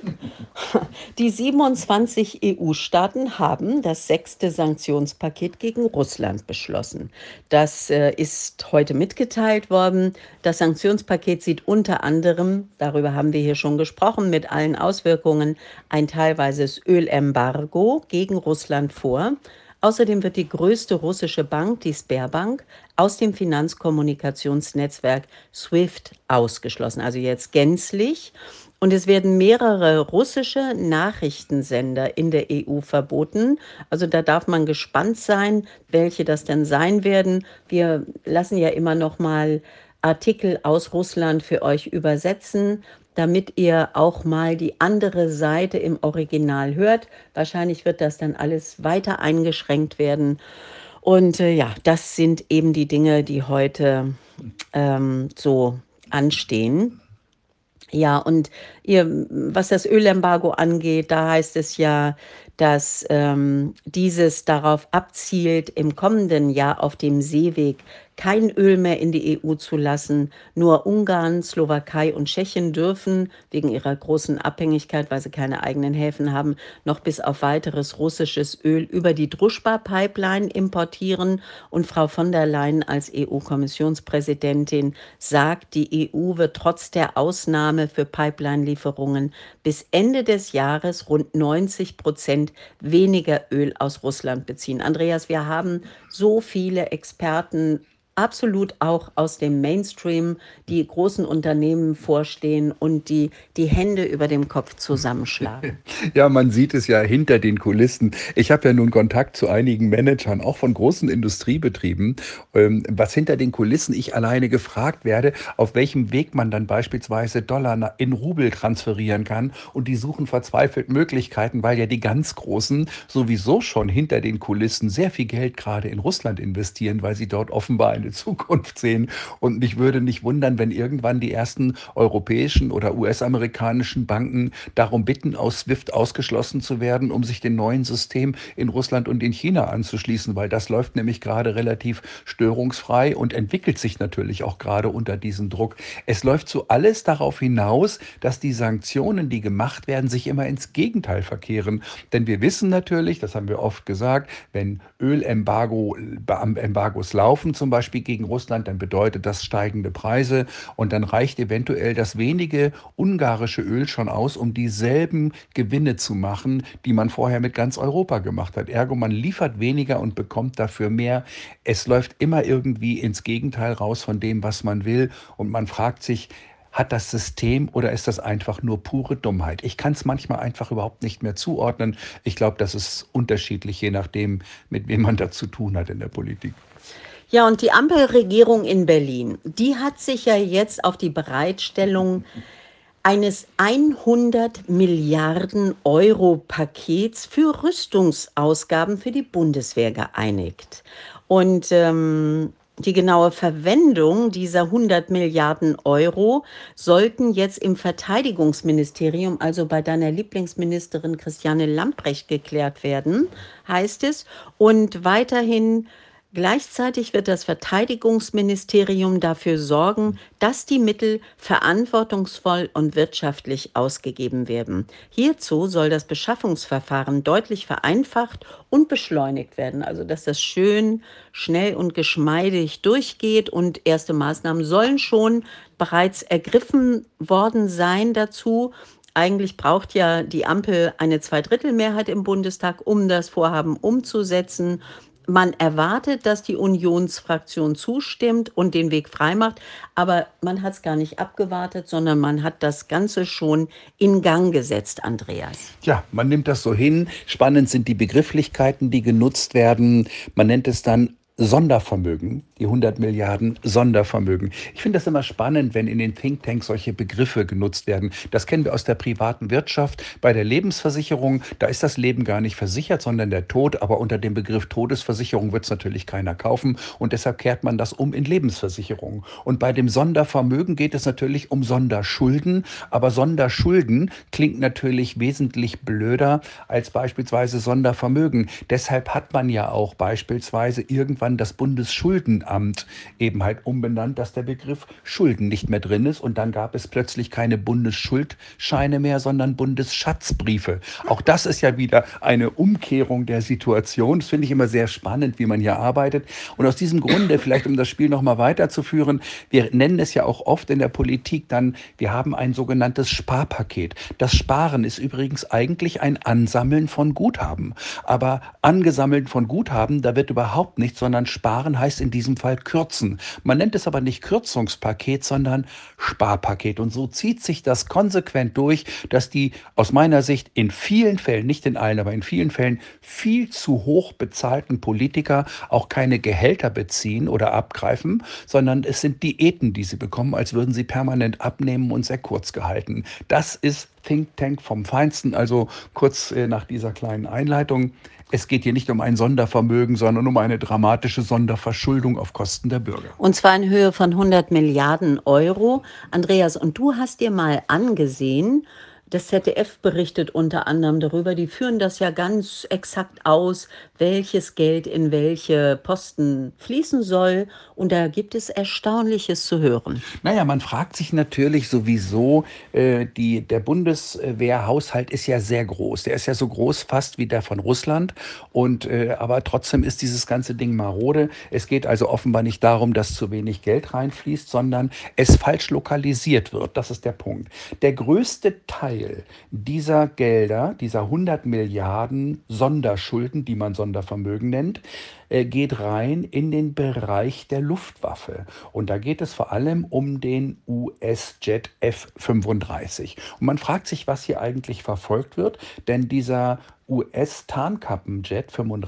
Die 27 EU-Staaten haben das 6. Sanktionspaket gegen Russland beschlossen. Das ist heute mitgeteilt worden. Das Sanktionspaket sieht unter anderem, darüber haben wir hier schon gesprochen, mit allen Auswirkungen, ein teilweises Ölembargo gegen Russland vor. Außerdem wird die größte russische Bank, die Sberbank, aus dem Finanzkommunikationsnetzwerk SWIFT ausgeschlossen, also jetzt gänzlich. Und es werden mehrere russische Nachrichtensender in der EU verboten. Also da darf man gespannt sein, welche das denn sein werden. Wir lassen ja immer noch mal Artikel aus Russland für euch übersetzen, damit ihr auch mal die andere Seite im Original hört. Wahrscheinlich wird das dann alles weiter eingeschränkt werden. Und ja, das sind eben die Dinge, die heute so anstehen. Ja, und was das Ölembargo angeht, da heißt es ja, dass dieses darauf abzielt, im kommenden Jahr auf dem Seeweg kein Öl mehr in die EU zu lassen. Nur Ungarn, Slowakei und Tschechien dürfen wegen ihrer großen Abhängigkeit, weil sie keine eigenen Häfen haben, noch bis auf weiteres russisches Öl über die Druschba-Pipeline importieren. Und Frau von der Leyen als EU-Kommissionspräsidentin sagt, die EU wird trotz der Ausnahme für Pipeline-Lieferungen bis Ende des Jahres rund 90% weniger Öl aus Russland beziehen. Andreas, wir haben so viele Experten, absolut auch aus dem Mainstream, die großen Unternehmen vorstehen und die Hände über dem Kopf zusammenschlagen. Ja, man sieht es ja hinter den Kulissen. Ich habe ja nun Kontakt zu einigen Managern, auch von großen Industriebetrieben, was hinter den Kulissen ich alleine gefragt werde, auf welchem Weg man dann beispielsweise Dollar in Rubel transferieren kann. Und die suchen verzweifelt Möglichkeiten, weil ja die ganz Großen sowieso schon hinter den Kulissen sehr viel Geld gerade in Russland investieren, weil sie dort offenbar eine Zukunft sehen. Und mich würde nicht wundern, wenn irgendwann die ersten europäischen oder US-amerikanischen Banken darum bitten, aus SWIFT ausgeschlossen zu werden, um sich dem neuen System in Russland und in China anzuschließen, weil das läuft nämlich gerade relativ störungsfrei und entwickelt sich natürlich auch gerade unter diesem Druck. Es läuft so alles darauf hinaus, dass die Sanktionen, die gemacht werden, sich immer ins Gegenteil verkehren. Denn wir wissen natürlich, das haben wir oft gesagt, wenn Embargos laufen, zum Beispiel gegen Russland, dann bedeutet das steigende Preise und dann reicht eventuell das wenige ungarische Öl schon aus, um dieselben Gewinne zu machen, die man vorher mit ganz Europa gemacht hat. Ergo, man liefert weniger und bekommt dafür mehr. Es läuft immer irgendwie ins Gegenteil raus von dem, was man will und man fragt sich, hat das System oder ist das einfach nur pure Dummheit? Ich kann es manchmal einfach überhaupt nicht mehr zuordnen. Ich glaube, das ist unterschiedlich, je nachdem, mit wem man da zu tun hat in der Politik. Ja, und die Ampelregierung in Berlin, die hat sich ja jetzt auf die Bereitstellung eines 100 Milliarden Euro Pakets für Rüstungsausgaben für die Bundeswehr geeinigt. Und Die genaue Verwendung dieser 100 Milliarden € sollten jetzt im Verteidigungsministerium, also bei deiner Lieblingsministerin Christiane Lambrecht, geklärt werden, heißt es. Und weiterhin gleichzeitig wird das Verteidigungsministerium dafür sorgen, dass die Mittel verantwortungsvoll und wirtschaftlich ausgegeben werden. Hierzu soll das Beschaffungsverfahren deutlich vereinfacht und beschleunigt werden, also dass das schön schnell und geschmeidig durchgeht, und erste Maßnahmen sollen schon bereits ergriffen worden sein dazu. Eigentlich braucht ja die Ampel eine Zweidrittelmehrheit im Bundestag, um das Vorhaben umzusetzen. Man erwartet, dass die Unionsfraktion zustimmt und den Weg freimacht, aber man hat es gar nicht abgewartet, sondern man hat das Ganze schon in Gang gesetzt, Andreas. Ja, man nimmt das so hin. Spannend sind die Begrifflichkeiten, die genutzt werden. Man nennt es dann Sondervermögen, die 100 Milliarden Sondervermögen. Ich finde das immer spannend, wenn in den Thinktanks solche Begriffe genutzt werden. Das kennen wir aus der privaten Wirtschaft. Bei der Lebensversicherung, da ist das Leben gar nicht versichert, sondern der Tod. Aber unter dem Begriff Todesversicherung wird es natürlich keiner kaufen. Und deshalb kehrt man das um in Lebensversicherung. Und bei dem Sondervermögen geht es natürlich um Sonderschulden. Aber Sonderschulden klingt natürlich wesentlich blöder als beispielsweise Sondervermögen. Deshalb hat man ja auch beispielsweise irgendwann das Bundesschuldenamt eben halt umbenannt, dass der Begriff Schulden nicht mehr drin ist. Und dann gab es plötzlich keine Bundesschuldscheine mehr, sondern Bundesschatzbriefe. Auch das ist ja wieder eine Umkehrung der Situation. Das finde ich immer sehr spannend, wie man hier arbeitet. Und aus diesem Grunde, vielleicht um das Spiel noch mal weiterzuführen, wir nennen es ja auch oft in der Politik dann, wir haben ein sogenanntes Sparpaket. Das Sparen ist übrigens eigentlich ein Ansammeln von Guthaben. Aber angesammelt von Guthaben, da wird überhaupt nichts, sondern sparen heißt in diesem Fall kürzen. Man nennt es aber nicht Kürzungspaket, sondern Sparpaket. Und so zieht sich das konsequent durch, dass die aus meiner Sicht in vielen Fällen, nicht in allen, aber in vielen Fällen viel zu hoch bezahlten Politiker auch keine Gehälter beziehen oder abgreifen, sondern es sind Diäten, die sie bekommen, als würden sie permanent abnehmen und sehr kurz gehalten. Das ist Think Tank vom Feinsten. Also kurz nach dieser kleinen Einleitung. Es geht hier nicht um ein Sondervermögen, sondern um eine dramatische Sonderverschuldung auf Kosten der Bürger. Und zwar in Höhe von 100 Milliarden €. Andreas, und du hast dir mal angesehen, das ZDF berichtet unter anderem darüber, die führen das ja ganz exakt aus, welches Geld in welche Posten fließen soll. Und da gibt es Erstaunliches zu hören. Naja, man fragt sich natürlich sowieso, der Bundeswehrhaushalt ist ja sehr groß. Der ist ja so groß fast wie der von Russland. Aber trotzdem ist dieses ganze Ding marode. Es geht also offenbar nicht darum, dass zu wenig Geld reinfließt, sondern es falsch lokalisiert wird. Das ist der Punkt. Der größte Teil dieser Gelder, dieser 100 Milliarden Sonderschulden, die man Sondervermögen nennt, geht rein in den Bereich der Luftwaffe. Und da geht es vor allem um den US-Jet F-35. Und man fragt sich, was hier eigentlich verfolgt wird, denn dieser US-Tarnkappenjet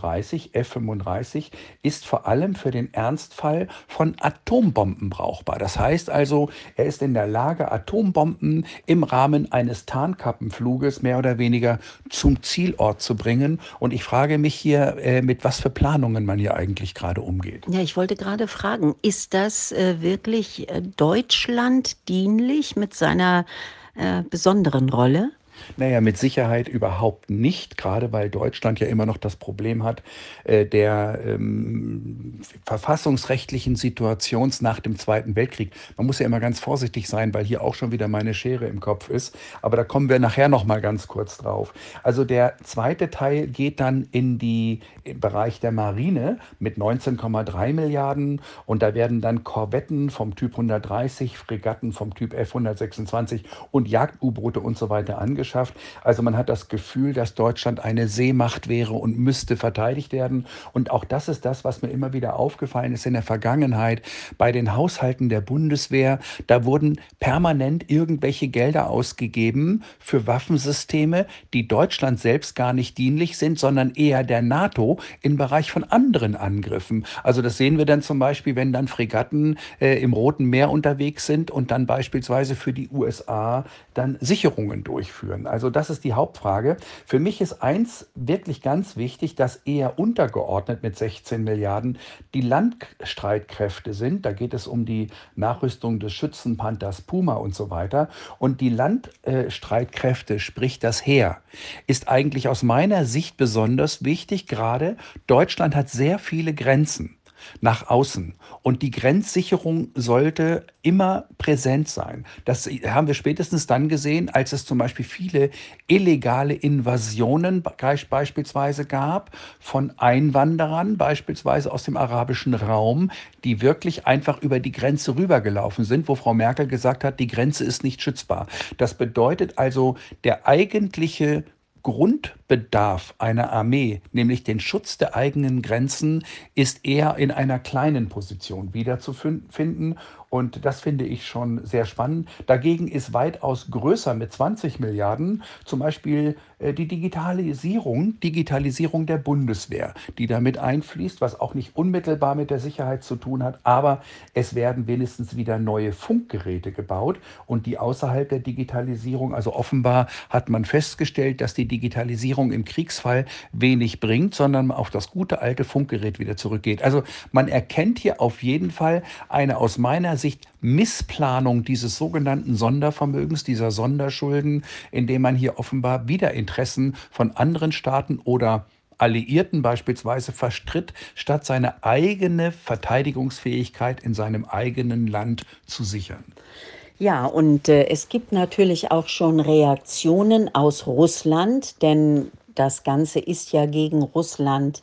F-35 ist vor allem für den Ernstfall von Atombomben brauchbar. Das heißt also, er ist in der Lage, Atombomben im Rahmen eines Tarnkappenfluges mehr oder weniger zum Zielort zu bringen. Und ich frage mich hier, mit was für Planungen man hier eigentlich gerade umgeht. Ja, ich wollte gerade fragen, ist das wirklich Deutschland dienlich mit seiner besonderen Rolle? Naja, mit Sicherheit überhaupt nicht, gerade weil Deutschland ja immer noch das Problem hat der verfassungsrechtlichen Situation nach dem Zweiten Weltkrieg. Man muss ja immer ganz vorsichtig sein, weil hier auch schon wieder meine Schere im Kopf ist. Aber da kommen wir nachher noch mal ganz kurz drauf. Also der zweite Teil geht dann in den Bereich der Marine mit 19,3 Milliarden. Und da werden dann Korvetten vom Typ 130, Fregatten vom Typ F-126 und Jagd-U-Boote und so weiter angeschafft. Also man hat das Gefühl, dass Deutschland eine Seemacht wäre und müsste verteidigt werden. Und auch das ist das, was mir immer wieder aufgefallen ist in der Vergangenheit bei den Haushalten der Bundeswehr. Da wurden permanent irgendwelche Gelder ausgegeben für Waffensysteme, die Deutschland selbst gar nicht dienlich sind, sondern eher der NATO im Bereich von anderen Angriffen. Also das sehen wir dann zum Beispiel, wenn dann Fregatten im Roten Meer unterwegs sind und dann beispielsweise für die USA dann Sicherungen durchführen. drin? Also das ist die Hauptfrage. Für mich ist eins wirklich ganz wichtig, dass eher untergeordnet mit 16 Milliarden die Landstreitkräfte sind. Da geht es um die Nachrüstung des Schützenpanthers Puma und so weiter. Und die Landstreitkräfte, sprich das Heer, ist eigentlich aus meiner Sicht besonders wichtig. Gerade Deutschland hat sehr viele Grenzen nach außen. Und die Grenzsicherung sollte immer präsent sein. Das haben wir spätestens dann gesehen, als es zum Beispiel viele illegale Invasionen beispielsweise gab von Einwanderern, beispielsweise aus dem arabischen Raum, die wirklich einfach über die Grenze rübergelaufen sind, wo Frau Merkel gesagt hat, die Grenze ist nicht schützbar. Das bedeutet also, der eigentliche Grundbedarf einer Armee, nämlich den Schutz der eigenen Grenzen, ist eher in einer kleinen Position wiederzufinden. Und das finde ich schon sehr spannend. Dagegen ist weitaus größer mit 20 Milliarden zum Beispiel die Digitalisierung der Bundeswehr, die damit einfließt, was auch nicht unmittelbar mit der Sicherheit zu tun hat, aber es werden wenigstens wieder neue Funkgeräte gebaut und die außerhalb der Digitalisierung, also offenbar hat man festgestellt, dass die Digitalisierung im Kriegsfall wenig bringt, sondern auf das gute alte Funkgerät wieder zurückgeht. Also man erkennt hier auf jeden Fall eine aus meiner Sicht Missplanung dieses sogenannten Sondervermögens, dieser Sonderschulden, indem man hier offenbar wieder Interessen von anderen Staaten oder Alliierten beispielsweise verstritt, statt seine eigene Verteidigungsfähigkeit in seinem eigenen Land zu sichern. Ja, und es gibt natürlich auch schon Reaktionen aus Russland, denn das Ganze ist ja gegen Russland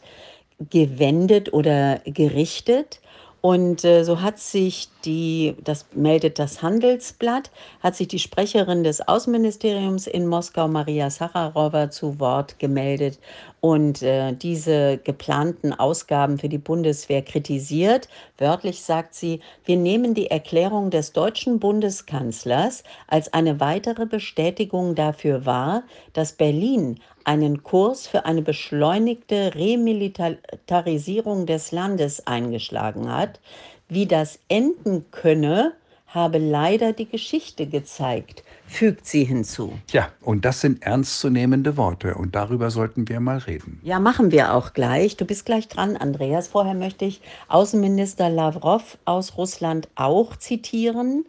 gewendet oder gerichtet. Und so hat sich das meldet das Handelsblatt, hat sich die Sprecherin des Außenministeriums in Moskau, Maria Sacharowa, zu Wort gemeldet und diese geplanten Ausgaben für die Bundeswehr kritisiert. Wörtlich sagt sie, wir nehmen die Erklärung des deutschen Bundeskanzlers als eine weitere Bestätigung dafür wahr, dass Berlin einen Kurs für eine beschleunigte Remilitarisierung des Landes eingeschlagen hat. Wie das enden könne, habe leider die Geschichte gezeigt, fügt sie hinzu. Ja, und das sind ernstzunehmende Worte und darüber sollten wir mal reden. Ja, machen wir auch gleich. Du bist gleich dran, Andreas. Vorher möchte ich Außenminister Lawrow aus Russland auch zitieren.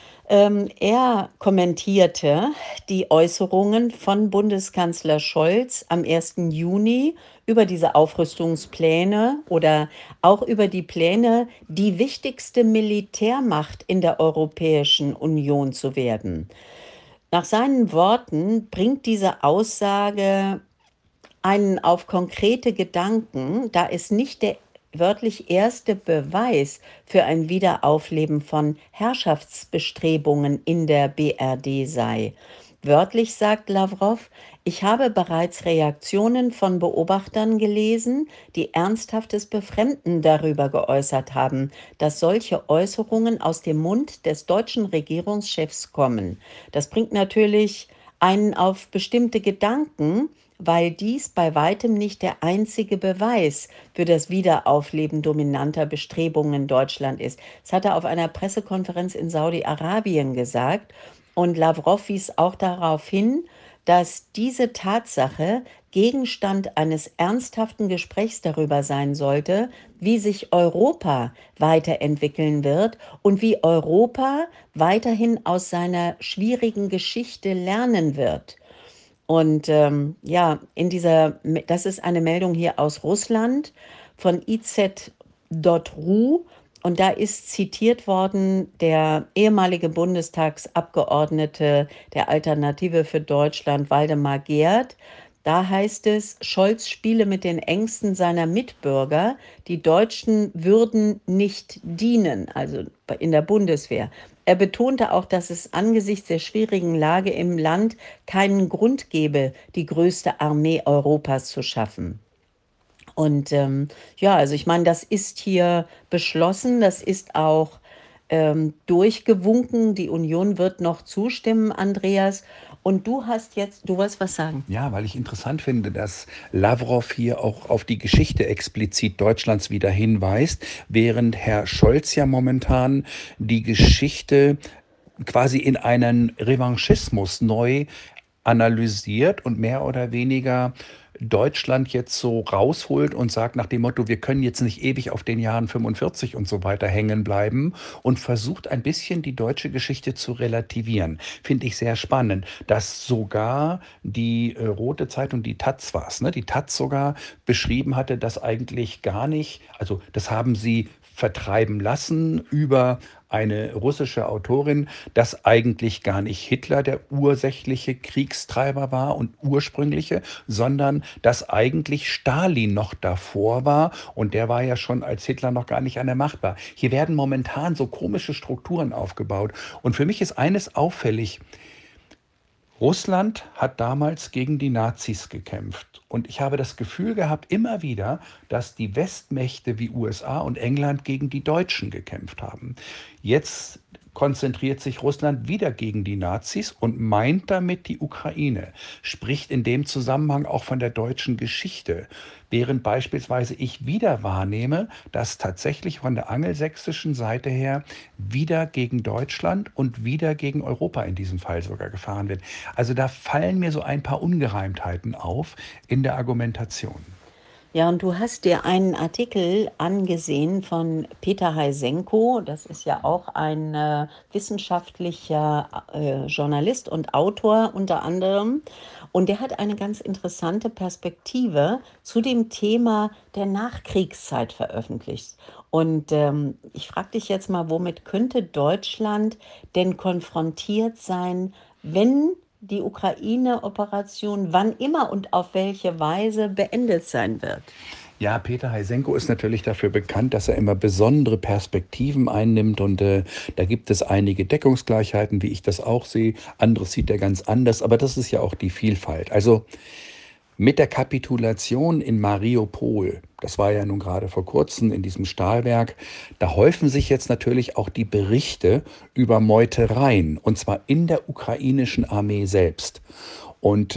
Er kommentierte die Äußerungen von Bundeskanzler Scholz am 1. Juni über diese Aufrüstungspläne oder auch über die Pläne, die wichtigste Militärmacht in der Europäischen Union zu werden. Nach seinen Worten bringt diese Aussage einen auf konkrete Gedanken, da es nicht der wörtlich erste Beweis für ein Wiederaufleben von Herrschaftsbestrebungen in der BRD sei. Wörtlich sagt Lawrow, ich habe bereits Reaktionen von Beobachtern gelesen, die ernsthaftes Befremden darüber geäußert haben, dass solche Äußerungen aus dem Mund des deutschen Regierungschefs kommen. Das bringt natürlich einen auf bestimmte Gedanken, weil dies bei weitem nicht der einzige Beweis für das Wiederaufleben dominanter Bestrebungen in Deutschland ist. Das hat er auf einer Pressekonferenz in Saudi-Arabien gesagt. Und Lawrow wies auch darauf hin, dass diese Tatsache Gegenstand eines ernsthaften Gesprächs darüber sein sollte, wie sich Europa weiterentwickeln wird und wie Europa weiterhin aus seiner schwierigen Geschichte lernen wird. Und ja, das ist eine Meldung hier aus Russland von iz.ru. Und da ist zitiert worden der ehemalige Bundestagsabgeordnete der Alternative für Deutschland, Waldemar Geert. Da heißt es, Scholz spiele mit den Ängsten seiner Mitbürger, die Deutschen würden nicht dienen, also in der Bundeswehr. Er betonte auch, dass es angesichts der schwierigen Lage im Land keinen Grund gebe, die größte Armee Europas zu schaffen. Und ja, also ich meine, das ist hier beschlossen, das ist auch durchgewunken. Die Union wird noch zustimmen, Andreas. Und du wolltest was sagen? Ja, weil ich interessant finde, dass Lawrow hier auch auf die Geschichte explizit Deutschlands wieder hinweist, während Herr Scholz ja momentan die Geschichte quasi in einen Revanchismus neu analysiert und mehr oder weniger Deutschland jetzt so rausholt und sagt nach dem Motto, wir können jetzt nicht ewig auf den Jahren 45 und so weiter hängen bleiben und versucht ein bisschen die deutsche Geschichte zu relativieren. Finde ich sehr spannend, dass sogar die Rote Zeitung, die Taz war es, ne? Die Taz sogar beschrieben hatte, dass eigentlich gar nicht, also das haben sie vertreiben lassen über eine russische Autorin, dass eigentlich gar nicht Hitler der ursächliche Kriegstreiber war und ursprüngliche, sondern dass eigentlich Stalin noch davor war und der war ja schon, als Hitler noch gar nicht an der Macht war. Hier werden momentan so komische Strukturen aufgebaut und für mich ist eines auffällig: Russland hat damals gegen die Nazis gekämpft. Und ich habe das Gefühl gehabt, immer wieder, dass die Westmächte wie USA und England gegen die Deutschen gekämpft haben. Jetzt konzentriert sich Russland wieder gegen die Nazis und meint damit die Ukraine, spricht in dem Zusammenhang auch von der deutschen Geschichte, während beispielsweise ich wieder wahrnehme, dass tatsächlich von der angelsächsischen Seite her wieder gegen Deutschland und wieder gegen Europa in diesem Fall sogar gefahren wird. Also da fallen mir so ein paar Ungereimtheiten auf in der Argumentation. Ja, und du hast dir einen Artikel angesehen von Peter Heisenko. Das ist ja auch ein wissenschaftlicher Journalist und Autor unter anderem. Und der hat eine ganz interessante Perspektive zu dem Thema der Nachkriegszeit veröffentlicht. Und ich frage dich jetzt mal, womit könnte Deutschland denn konfrontiert sein, wenn die Ukraine-Operation wann immer und auf welche Weise beendet sein wird? Ja, Peter Heisenko ist natürlich dafür bekannt, dass er immer besondere Perspektiven einnimmt und da gibt es einige Deckungsgleichheiten, wie ich das auch sehe. Anderes sieht er ganz anders, aber das ist ja auch die Vielfalt. Also mit der Kapitulation in Mariupol, das war ja nun gerade vor kurzem in diesem Stahlwerk, da häufen sich jetzt natürlich auch die Berichte über Meutereien, und zwar in der ukrainischen Armee selbst. Und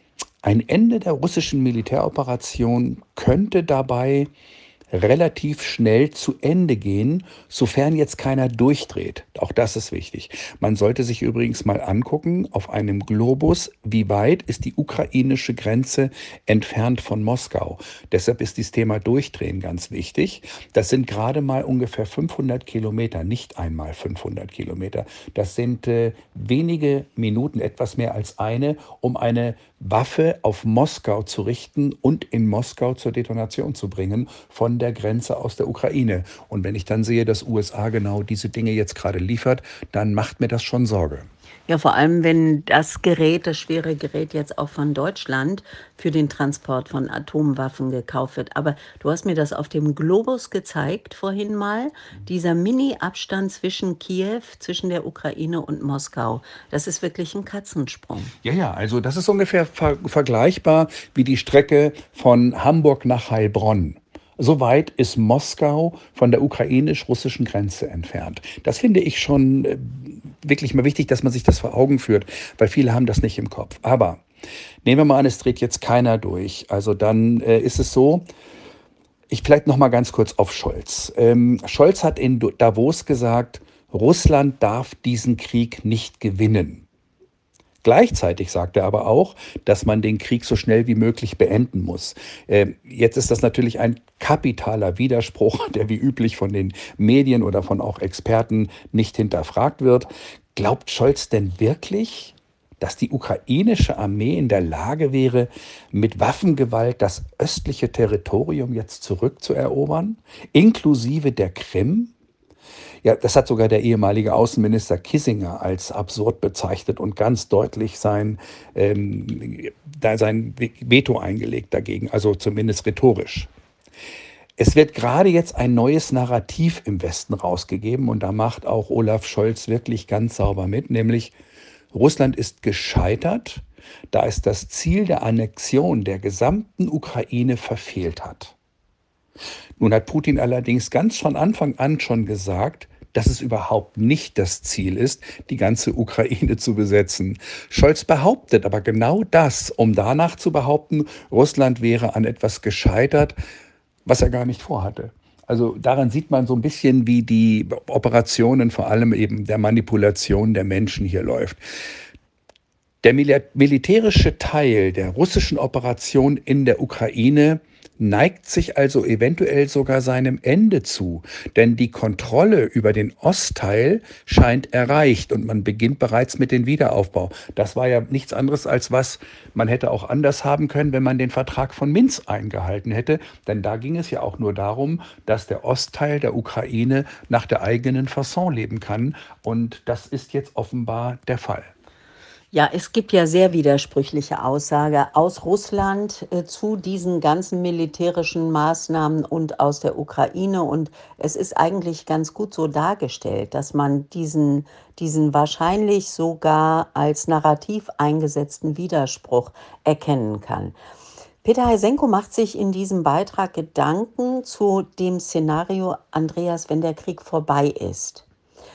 ein Ende der russischen Militäroperation könnte dabei relativ schnell zu Ende gehen, sofern jetzt keiner durchdreht. Auch das ist wichtig. Man sollte sich übrigens mal angucken auf einem Globus, wie weit ist die ukrainische Grenze entfernt von Moskau. Deshalb ist dieses Thema Durchdrehen ganz wichtig. Das sind gerade mal ungefähr 500 Kilometer, nicht einmal 500 Kilometer. Das sind wenige Minuten, etwas mehr als eine, um eine Waffe auf Moskau zu richten und in Moskau zur Detonation zu bringen von der Grenze aus der Ukraine. Und wenn ich dann sehe, dass USA genau diese Dinge jetzt gerade liefert, dann macht mir das schon Sorge. Ja, vor allem, wenn das Gerät, das schwere Gerät jetzt auch von Deutschland für den Transport von Atomwaffen gekauft wird. Aber du hast mir das auf dem Globus gezeigt vorhin mal, dieser Mini-Abstand zwischen Kiew, zwischen der Ukraine und Moskau. Das ist wirklich ein Katzensprung. Ja, ja, also das ist ungefähr vergleichbar wie die Strecke von Hamburg nach Heilbronn. So weit ist Moskau von der ukrainisch-russischen Grenze entfernt. Das finde ich schon wirklich mal wichtig, dass man sich das vor Augen führt, weil viele haben das nicht im Kopf. Aber nehmen wir mal an, es dreht jetzt keiner durch. Also dann ist es so, ich vielleicht noch mal ganz kurz auf Scholz. Scholz hat in Davos gesagt, Russland darf diesen Krieg nicht gewinnen. Gleichzeitig sagt er aber auch, dass man den Krieg so schnell wie möglich beenden muss. Jetzt ist das natürlich ein kapitaler Widerspruch, der wie üblich von den Medien oder von auch Experten nicht hinterfragt wird. Glaubt Scholz denn wirklich, dass die ukrainische Armee in der Lage wäre, mit Waffengewalt das östliche Territorium jetzt zurückzuerobern, inklusive der Krim? Ja, das hat sogar der ehemalige Außenminister Kissinger als absurd bezeichnet und ganz deutlich sein Veto eingelegt dagegen, also zumindest rhetorisch. Es wird gerade jetzt ein neues Narrativ im Westen rausgegeben und da macht auch Olaf Scholz wirklich ganz sauber mit, nämlich Russland ist gescheitert, da es das Ziel der Annexion der gesamten Ukraine verfehlt hat. Nun hat Putin allerdings ganz von Anfang an schon gesagt, dass es überhaupt nicht das Ziel ist, die ganze Ukraine zu besetzen. Scholz behauptet aber genau das, um danach zu behaupten, Russland wäre an etwas gescheitert, was er gar nicht vorhatte. Also daran sieht man so ein bisschen, wie die Operationen, vor allem eben der Manipulation der Menschen hier läuft. Der militärische Teil der russischen Operation in der Ukraine neigt sich also eventuell sogar seinem Ende zu, denn die Kontrolle über den Ostteil scheint erreicht und man beginnt bereits mit dem Wiederaufbau. Das war ja nichts anderes als was man hätte auch anders haben können, wenn man den Vertrag von Minsk eingehalten hätte, denn da ging es ja auch nur darum, dass der Ostteil der Ukraine nach der eigenen Fasson leben kann und das ist jetzt offenbar der Fall. Ja, es gibt ja sehr widersprüchliche Aussage aus Russland zu diesen ganzen militärischen Maßnahmen und aus der Ukraine. Und es ist eigentlich ganz gut so dargestellt, dass man diesen wahrscheinlich sogar als narrativ eingesetzten Widerspruch erkennen kann. Peter Heisenko macht sich in diesem Beitrag Gedanken zu dem Szenario, Andreas, wenn der Krieg vorbei ist.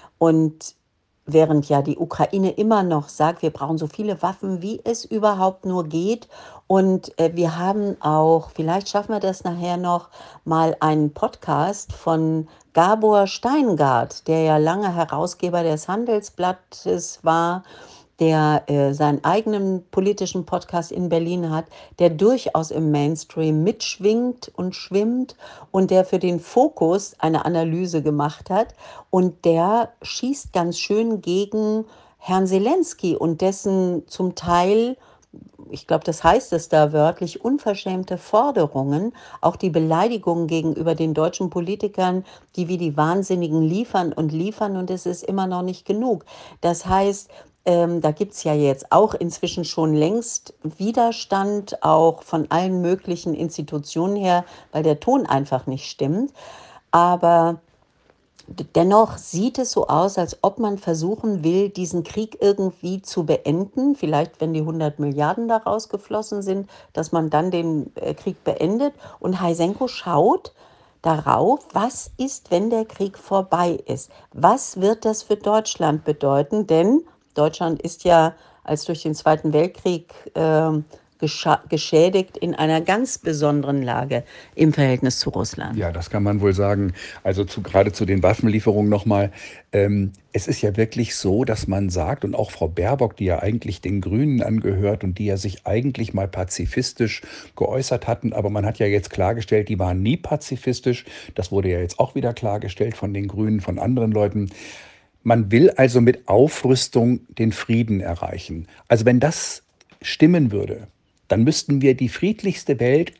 Und während ja die Ukraine immer noch sagt, wir brauchen so viele Waffen, wie es überhaupt nur geht. Und wir haben auch, vielleicht schaffen wir das nachher noch, mal einen Podcast von Gabor Steingart, der ja lange Herausgeber des Handelsblattes war, der seinen eigenen politischen Podcast in Berlin hat, der durchaus im Mainstream mitschwingt und schwimmt und der für den Fokus eine Analyse gemacht hat. Und der schießt ganz schön gegen Herrn Zelensky und dessen zum Teil, ich glaube, das heißt es da wörtlich, unverschämte Forderungen, auch die Beleidigungen gegenüber den deutschen Politikern, die wie die Wahnsinnigen liefern und es ist immer noch nicht genug. Das heißt, da gibt es ja jetzt auch inzwischen schon längst Widerstand, auch von allen möglichen Institutionen her, weil der Ton einfach nicht stimmt. Aber dennoch sieht es so aus, als ob man versuchen will, diesen Krieg irgendwie zu beenden. Vielleicht, wenn die 100 Milliarden da rausgeflossen sind, dass man dann den Krieg beendet. Und Heisenko schaut darauf, was ist, wenn der Krieg vorbei ist? Was wird das für Deutschland bedeuten? Denn Deutschland ist ja als durch den Zweiten Weltkrieg geschädigt in einer ganz besonderen Lage im Verhältnis zu Russland. Ja, das kann man wohl sagen. Also gerade zu den Waffenlieferungen nochmal. Es ist ja wirklich so, dass man sagt, und auch Frau Baerbock, die ja eigentlich den Grünen angehört und die ja sich eigentlich mal pazifistisch geäußert hatten, aber man hat ja jetzt klargestellt, die waren nie pazifistisch. Das wurde ja jetzt auch wieder klargestellt von den Grünen, von anderen Leuten. Man will also mit Aufrüstung den Frieden erreichen. Also wenn das stimmen würde, dann müssten wir die friedlichste Welt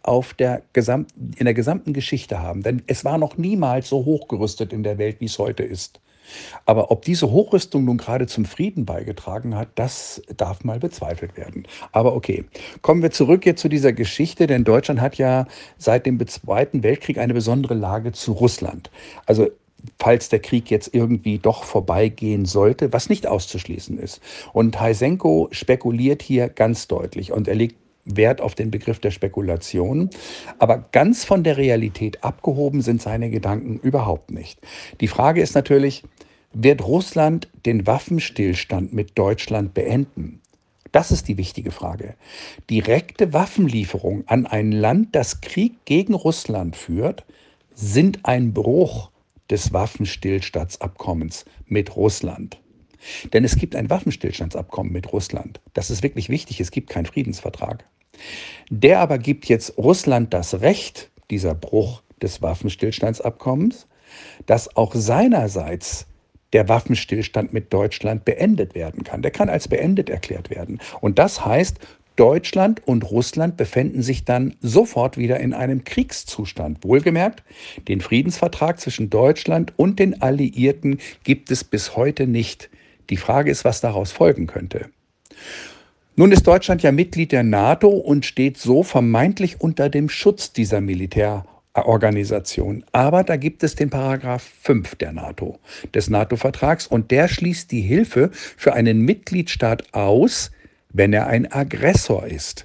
in der gesamten Geschichte haben. Denn es war noch niemals so hochgerüstet in der Welt, wie es heute ist. Aber ob diese Hochrüstung nun gerade zum Frieden beigetragen hat, das darf mal bezweifelt werden. Aber okay, kommen wir zurück jetzt zu dieser Geschichte, denn Deutschland hat ja seit dem Zweiten Weltkrieg eine besondere Lage zu Russland. Also falls der Krieg jetzt irgendwie doch vorbeigehen sollte, was nicht auszuschließen ist. Und Heisenko spekuliert hier ganz deutlich und er legt Wert auf den Begriff der Spekulation. Aber ganz von der Realität abgehoben sind seine Gedanken überhaupt nicht. Die Frage ist natürlich, wird Russland den Waffenstillstand mit Deutschland beenden? Das ist die wichtige Frage. Direkte Waffenlieferungen an ein Land, das Krieg gegen Russland führt, sind ein Bruch des Waffenstillstandsabkommens mit Russland. Denn es gibt ein Waffenstillstandsabkommen mit Russland. Das ist wirklich wichtig, es gibt keinen Friedensvertrag. Der aber gibt jetzt Russland das Recht, dieser Bruch des Waffenstillstandsabkommens, dass auch seinerseits der Waffenstillstand mit Deutschland beendet werden kann. Der kann als beendet erklärt werden. Und das heißt, Deutschland und Russland befänden sich dann sofort wieder in einem Kriegszustand. Wohlgemerkt, den Friedensvertrag zwischen Deutschland und den Alliierten gibt es bis heute nicht. Die Frage ist, was daraus folgen könnte. Nun ist Deutschland ja Mitglied der NATO und steht so vermeintlich unter dem Schutz dieser Militärorganisation. Aber da gibt es den Paragraph 5 der NATO, des NATO-Vertrags, und der schließt die Hilfe für einen Mitgliedstaat aus, wenn er ein Aggressor ist.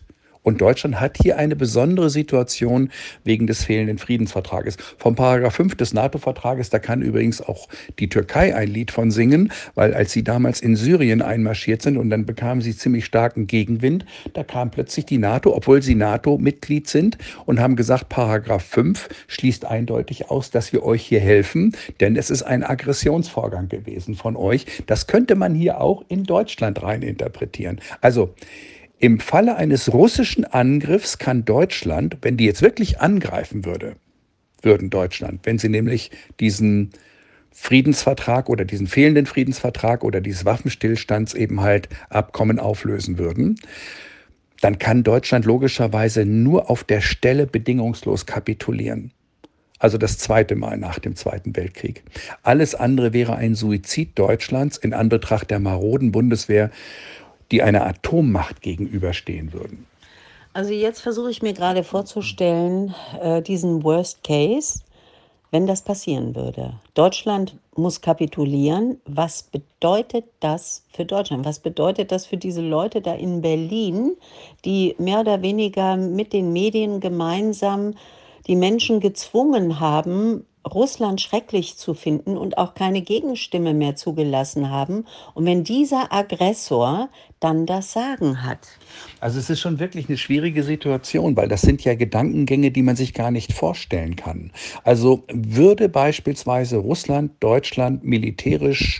Und Deutschland hat hier eine besondere Situation wegen des fehlenden Friedensvertrages. Vom Paragraph 5 des NATO-Vertrages, da kann übrigens auch die Türkei ein Lied von singen, weil als sie damals in Syrien einmarschiert sind und dann bekamen sie ziemlich starken Gegenwind, da kam plötzlich die NATO, obwohl sie NATO-Mitglied sind, und haben gesagt, Paragraph 5 schließt eindeutig aus, dass wir euch hier helfen, denn es ist ein Aggressionsvorgang gewesen von euch. Das könnte man hier auch in Deutschland rein interpretieren. Also im Falle eines russischen Angriffs kann Deutschland, wenn die jetzt wirklich angreifen würden Deutschland, wenn sie nämlich diesen Friedensvertrag oder diesen fehlenden Friedensvertrag oder dieses Waffenstillstands eben halt Abkommen auflösen würden, dann kann Deutschland logischerweise nur auf der Stelle bedingungslos kapitulieren. Also das zweite Mal nach dem Zweiten Weltkrieg. Alles andere wäre ein Suizid Deutschlands in Anbetracht der maroden Bundeswehr, die einer Atommacht gegenüberstehen würden. Also jetzt versuche ich mir gerade vorzustellen, diesen Worst Case, wenn das passieren würde. Deutschland muss kapitulieren. Was bedeutet das für Deutschland? Was bedeutet das für diese Leute da in Berlin, die mehr oder weniger mit den Medien gemeinsam die Menschen gezwungen haben, Russland schrecklich zu finden und auch keine Gegenstimme mehr zugelassen haben? Und wenn dieser Aggressor dann das Sagen hat. Also es ist schon wirklich eine schwierige Situation, weil das sind ja Gedankengänge, die man sich gar nicht vorstellen kann. Also würde beispielsweise Russland Deutschland militärisch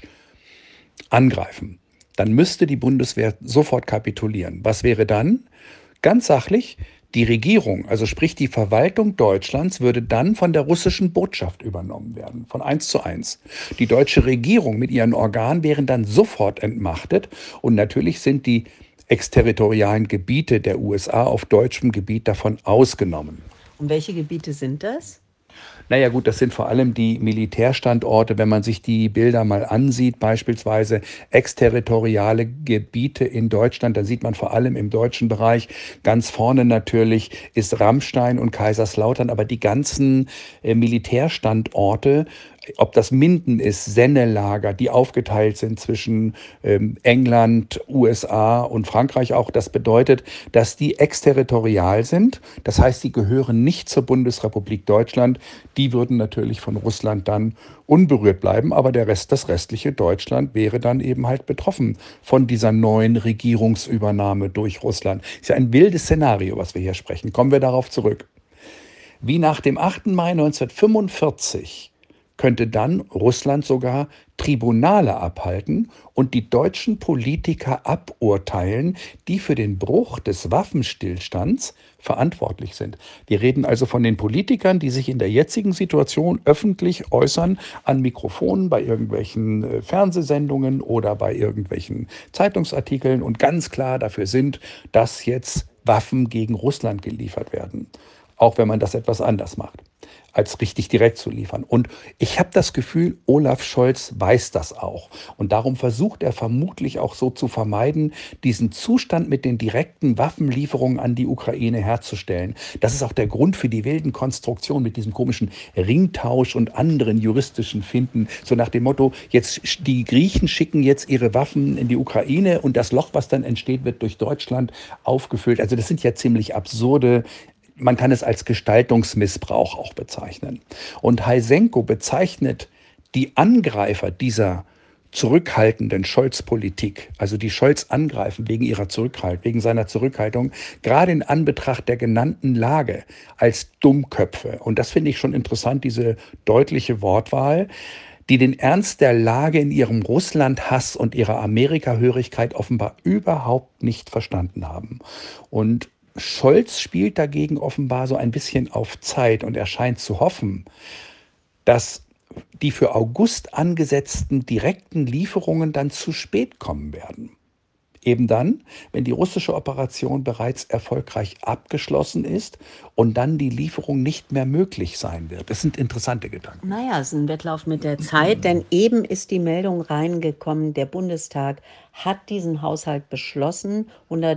angreifen, dann müsste die Bundeswehr sofort kapitulieren. Was wäre dann? Ganz sachlich, die Regierung, also sprich die Verwaltung Deutschlands, würde dann von der russischen Botschaft übernommen werden, von 1:1. Die deutsche Regierung mit ihren Organen wären dann sofort entmachtet und natürlich sind die exterritorialen Gebiete der USA auf deutschem Gebiet davon ausgenommen. Und welche Gebiete sind das? Naja gut, das sind vor allem die Militärstandorte, wenn man sich die Bilder mal ansieht, beispielsweise exterritoriale Gebiete in Deutschland, da sieht man vor allem im deutschen Bereich, ganz vorne natürlich ist Ramstein und Kaiserslautern, aber die ganzen Militärstandorte, ob das Minden ist, Sennelager, die aufgeteilt sind zwischen England, USA und Frankreich auch. Das bedeutet, dass die exterritorial sind. Das heißt, sie gehören nicht zur Bundesrepublik Deutschland. Die würden natürlich von Russland dann unberührt bleiben, aber das restliche Deutschland wäre dann eben halt betroffen von dieser neuen Regierungsübernahme durch Russland. Ist ja ein wildes Szenario, was wir hier sprechen. Kommen wir darauf zurück. Wie nach dem 8. Mai 1945 könnte dann Russland sogar Tribunale abhalten und die deutschen Politiker aburteilen, die für den Bruch des Waffenstillstands verantwortlich sind. Wir reden also von den Politikern, die sich in der jetzigen Situation öffentlich äußern an Mikrofonen bei irgendwelchen Fernsehsendungen oder bei irgendwelchen Zeitungsartikeln und ganz klar dafür sind, dass jetzt Waffen gegen Russland geliefert werden. Auch wenn man das etwas anders macht, als richtig direkt zu liefern. Und ich habe das Gefühl, Olaf Scholz weiß das auch. Und darum versucht er vermutlich auch so zu vermeiden, diesen Zustand mit den direkten Waffenlieferungen an die Ukraine herzustellen. Das ist auch der Grund für die wilden Konstruktionen mit diesem komischen Ringtausch und anderen juristischen Finden. So nach dem Motto, jetzt die Griechen schicken jetzt ihre Waffen in die Ukraine und das Loch, was dann entsteht, wird durch Deutschland aufgefüllt. Also das sind ja ziemlich absurde. Man kann es als Gestaltungsmissbrauch auch bezeichnen. Und Heisenko bezeichnet die Angreifer dieser zurückhaltenden Scholz-Politik, also die Scholz angreifen wegen seiner Zurückhaltung, gerade in Anbetracht der genannten Lage, als Dummköpfe. Und das finde ich schon interessant, diese deutliche Wortwahl, die den Ernst der Lage in ihrem Russland-Hass und ihrer Amerika-Hörigkeit offenbar überhaupt nicht verstanden haben. Und Scholz spielt dagegen offenbar so ein bisschen auf Zeit und er scheint zu hoffen, dass die für August angesetzten direkten Lieferungen dann zu spät kommen werden. Eben dann, wenn die russische Operation bereits erfolgreich abgeschlossen ist und dann die Lieferung nicht mehr möglich sein wird. Das sind interessante Gedanken. Naja, es ist ein Wettlauf mit der Zeit, denn eben ist die Meldung reingekommen, der Bundestag hat diesen Haushalt beschlossen,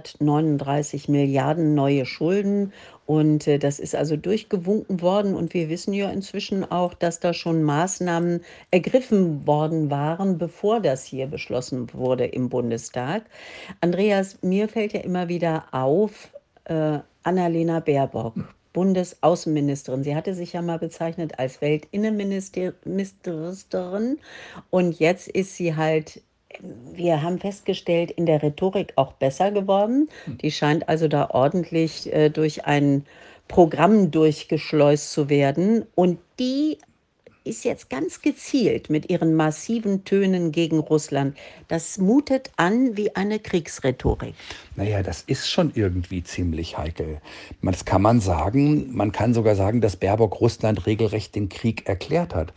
139 Milliarden neue Schulden. Und das ist also durchgewunken worden. Und wir wissen ja inzwischen auch, dass da schon Maßnahmen ergriffen worden waren, bevor das hier beschlossen wurde im Bundestag. Andreas, mir fällt ja immer wieder auf, Annalena Baerbock, Bundesaußenministerin. Sie hatte sich ja mal bezeichnet als Weltinnenministerin und jetzt ist sie halt, wir haben festgestellt, in der Rhetorik auch besser geworden. Die scheint also da ordentlich durch ein Programm durchgeschleust zu werden und die ist jetzt ganz gezielt mit ihren massiven Tönen gegen Russland. Das mutet an wie eine Kriegsrhetorik. Naja, das ist schon irgendwie ziemlich heikel. Das kann man sagen. Man kann sogar sagen, dass Baerbock Russland regelrecht den Krieg erklärt hat.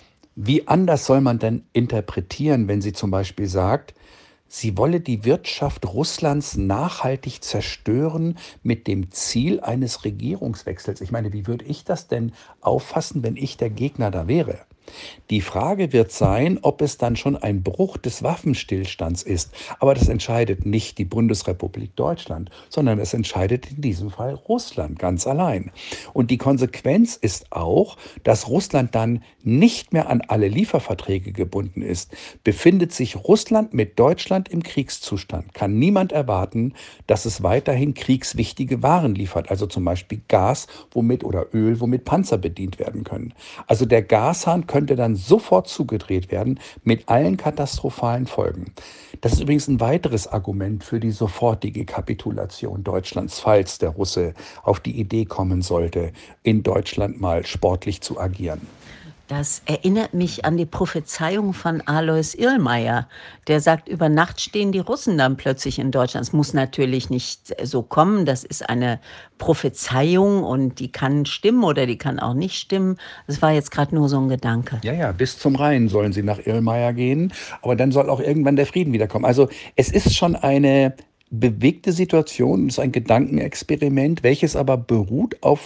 Wie anders soll man denn interpretieren, wenn sie zum Beispiel sagt, sie wolle die Wirtschaft Russlands nachhaltig zerstören mit dem Ziel eines Regierungswechsels? Ich meine, wie würde ich das denn auffassen, wenn ich der Gegner da wäre? Die Frage wird sein, ob es dann schon ein Bruch des Waffenstillstands ist. Aber das entscheidet nicht die Bundesrepublik Deutschland, sondern es entscheidet in diesem Fall Russland ganz allein. Und die Konsequenz ist auch, dass Russland dann nicht mehr an alle Lieferverträge gebunden ist. Befindet sich Russland mit Deutschland im Kriegszustand, kann niemand erwarten, dass es weiterhin kriegswichtige Waren liefert, also zum Beispiel Gas, womit oder Öl, womit Panzer bedient werden können. Also der Gashahn könnte dann sofort zugedreht werden mit allen katastrophalen Folgen. Das ist übrigens ein weiteres Argument für die sofortige Kapitulation Deutschlands, falls der Russe auf die Idee kommen sollte, in Deutschland mal sportlich zu agieren. Das erinnert mich an die Prophezeiung von Alois Irlmeier. Der sagt, über Nacht stehen die Russen dann plötzlich in Deutschland. Es muss natürlich nicht so kommen. Das ist eine Prophezeiung und die kann stimmen oder die kann auch nicht stimmen. Das war jetzt gerade nur so ein Gedanke. Ja, bis zum Rhein sollen sie nach Irlmeier gehen, aber dann soll auch irgendwann der Frieden wiederkommen. Also es ist schon eine bewegte Situation, es ist ein Gedankenexperiment, welches aber beruht auf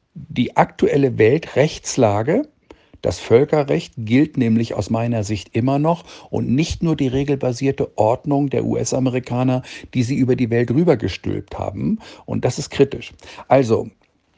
die aktuelle Weltrechtslage. Das Völkerrecht gilt nämlich aus meiner Sicht immer noch und nicht nur die regelbasierte Ordnung der US-Amerikaner, die sie über die Welt rübergestülpt haben. Und das ist kritisch. Also,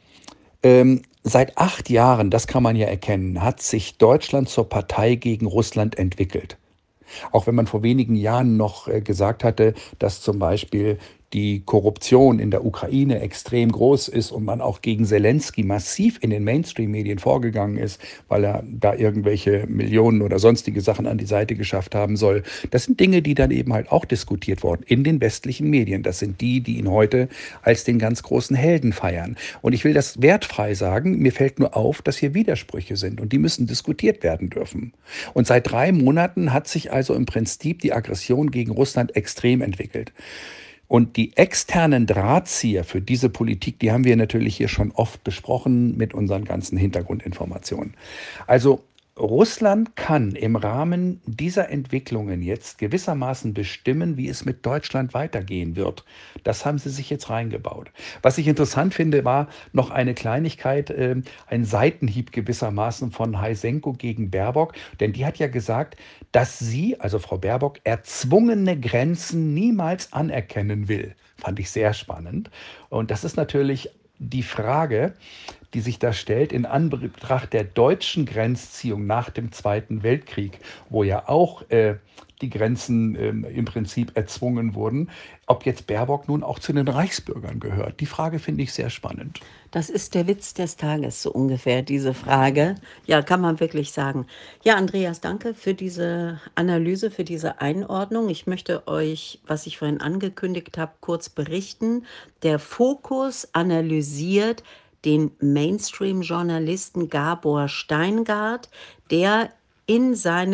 seit 8 Jahren, das kann man ja erkennen, hat sich Deutschland zur Partei gegen Russland entwickelt. Auch wenn man vor wenigen Jahren noch gesagt hatte, dass zum Beispiel die Korruption in der Ukraine extrem groß ist und man auch gegen Zelensky massiv in den Mainstream-Medien vorgegangen ist, weil er da irgendwelche Millionen oder sonstige Sachen an die Seite geschafft haben soll. Das sind Dinge, die dann eben halt auch diskutiert wurden in den westlichen Medien. Das sind die ihn heute als den ganz großen Helden feiern. Und ich will das wertfrei sagen, mir fällt nur auf, dass hier Widersprüche sind und die müssen diskutiert werden dürfen. Und seit 3 Monaten hat sich also im Prinzip die Aggression gegen Russland extrem entwickelt. Und die externen Drahtzieher für diese Politik, die haben wir natürlich hier schon oft besprochen mit unseren ganzen Hintergrundinformationen. Also Russland kann im Rahmen dieser Entwicklungen jetzt gewissermaßen bestimmen, wie es mit Deutschland weitergehen wird. Das haben sie sich jetzt reingebaut. Was ich interessant finde, war noch eine Kleinigkeit, ein Seitenhieb gewissermaßen von Heisenko gegen Baerbock. Denn die hat ja gesagt, dass sie, also Frau Baerbock, erzwungene Grenzen niemals anerkennen will. Fand ich sehr spannend. Und das ist natürlich die Frage, die sich da stellt in Anbetracht der deutschen Grenzziehung nach dem Zweiten Weltkrieg, wo ja auch die Grenzen im Prinzip erzwungen wurden, ob jetzt Baerbock nun auch zu den Reichsbürgern gehört. Die Frage finde ich sehr spannend. Das ist der Witz des Tages, so ungefähr, diese Frage. Ja, kann man wirklich sagen. Ja, Andreas, danke für diese Analyse, für diese Einordnung. Ich möchte euch, was ich vorhin angekündigt habe, kurz berichten. Der Fokus analysiert den Mainstream-Journalisten Gabor Steingart, der in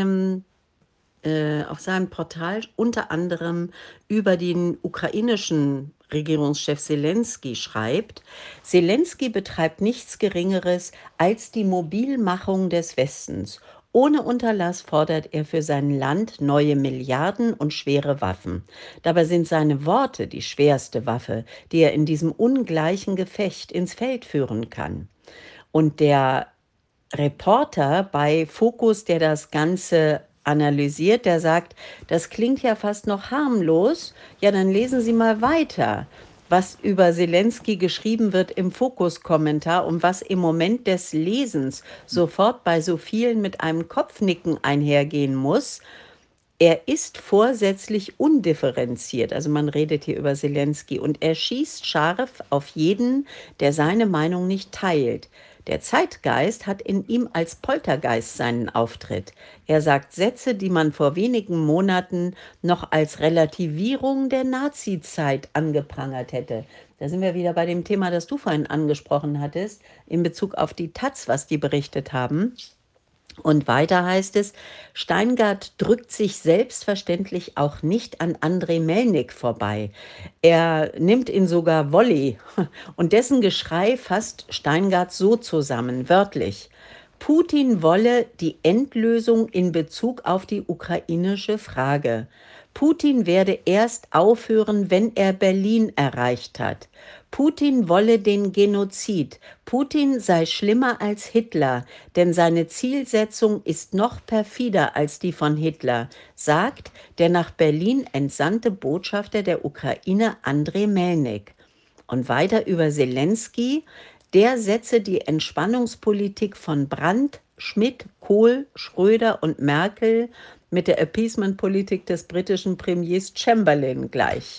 auf seinem Portal unter anderem über den ukrainischen Regierungschef Zelensky schreibt: Zelensky betreibt nichts Geringeres als die Mobilmachung des Westens. Ohne Unterlass fordert er für sein Land neue Milliarden und schwere Waffen. Dabei sind seine Worte die schwerste Waffe, die er in diesem ungleichen Gefecht ins Feld führen kann. Und der Reporter bei Focus, der das Ganze analysiert, der sagt, das klingt ja fast noch harmlos. Ja, dann lesen Sie mal weiter, was über Zelensky geschrieben wird im Fokus-Kommentar und was im Moment des Lesens sofort bei so vielen mit einem Kopfnicken einhergehen muss. Er ist vorsätzlich undifferenziert, also man redet hier über Selenskyj, und er schießt scharf auf jeden, der seine Meinung nicht teilt. Der Zeitgeist hat in ihm als Poltergeist seinen Auftritt. Er sagt Sätze, die man vor wenigen Monaten noch als Relativierung der Nazizeit angeprangert hätte. Da sind wir wieder bei dem Thema, das du vorhin angesprochen hattest, in Bezug auf die Taz, was die berichtet haben. Und weiter heißt es, Steingart drückt sich selbstverständlich auch nicht an Andrei Melnik vorbei. Er nimmt ihn sogar Volley. Und dessen Geschrei fasst Steingart so zusammen, wörtlich: Putin wolle die Endlösung in Bezug auf die ukrainische Frage. Putin werde erst aufhören, wenn er Berlin erreicht hat. Putin wolle den Genozid. Putin sei schlimmer als Hitler, denn seine Zielsetzung ist noch perfider als die von Hitler, sagt der nach Berlin entsandte Botschafter der Ukraine Andrei Melnik. Und weiter über Selenskyj: Der setze die Entspannungspolitik von Brandt, Schmidt, Kohl, Schröder und Merkel mit der Appeasement-Politik des britischen Premiers Chamberlain gleich.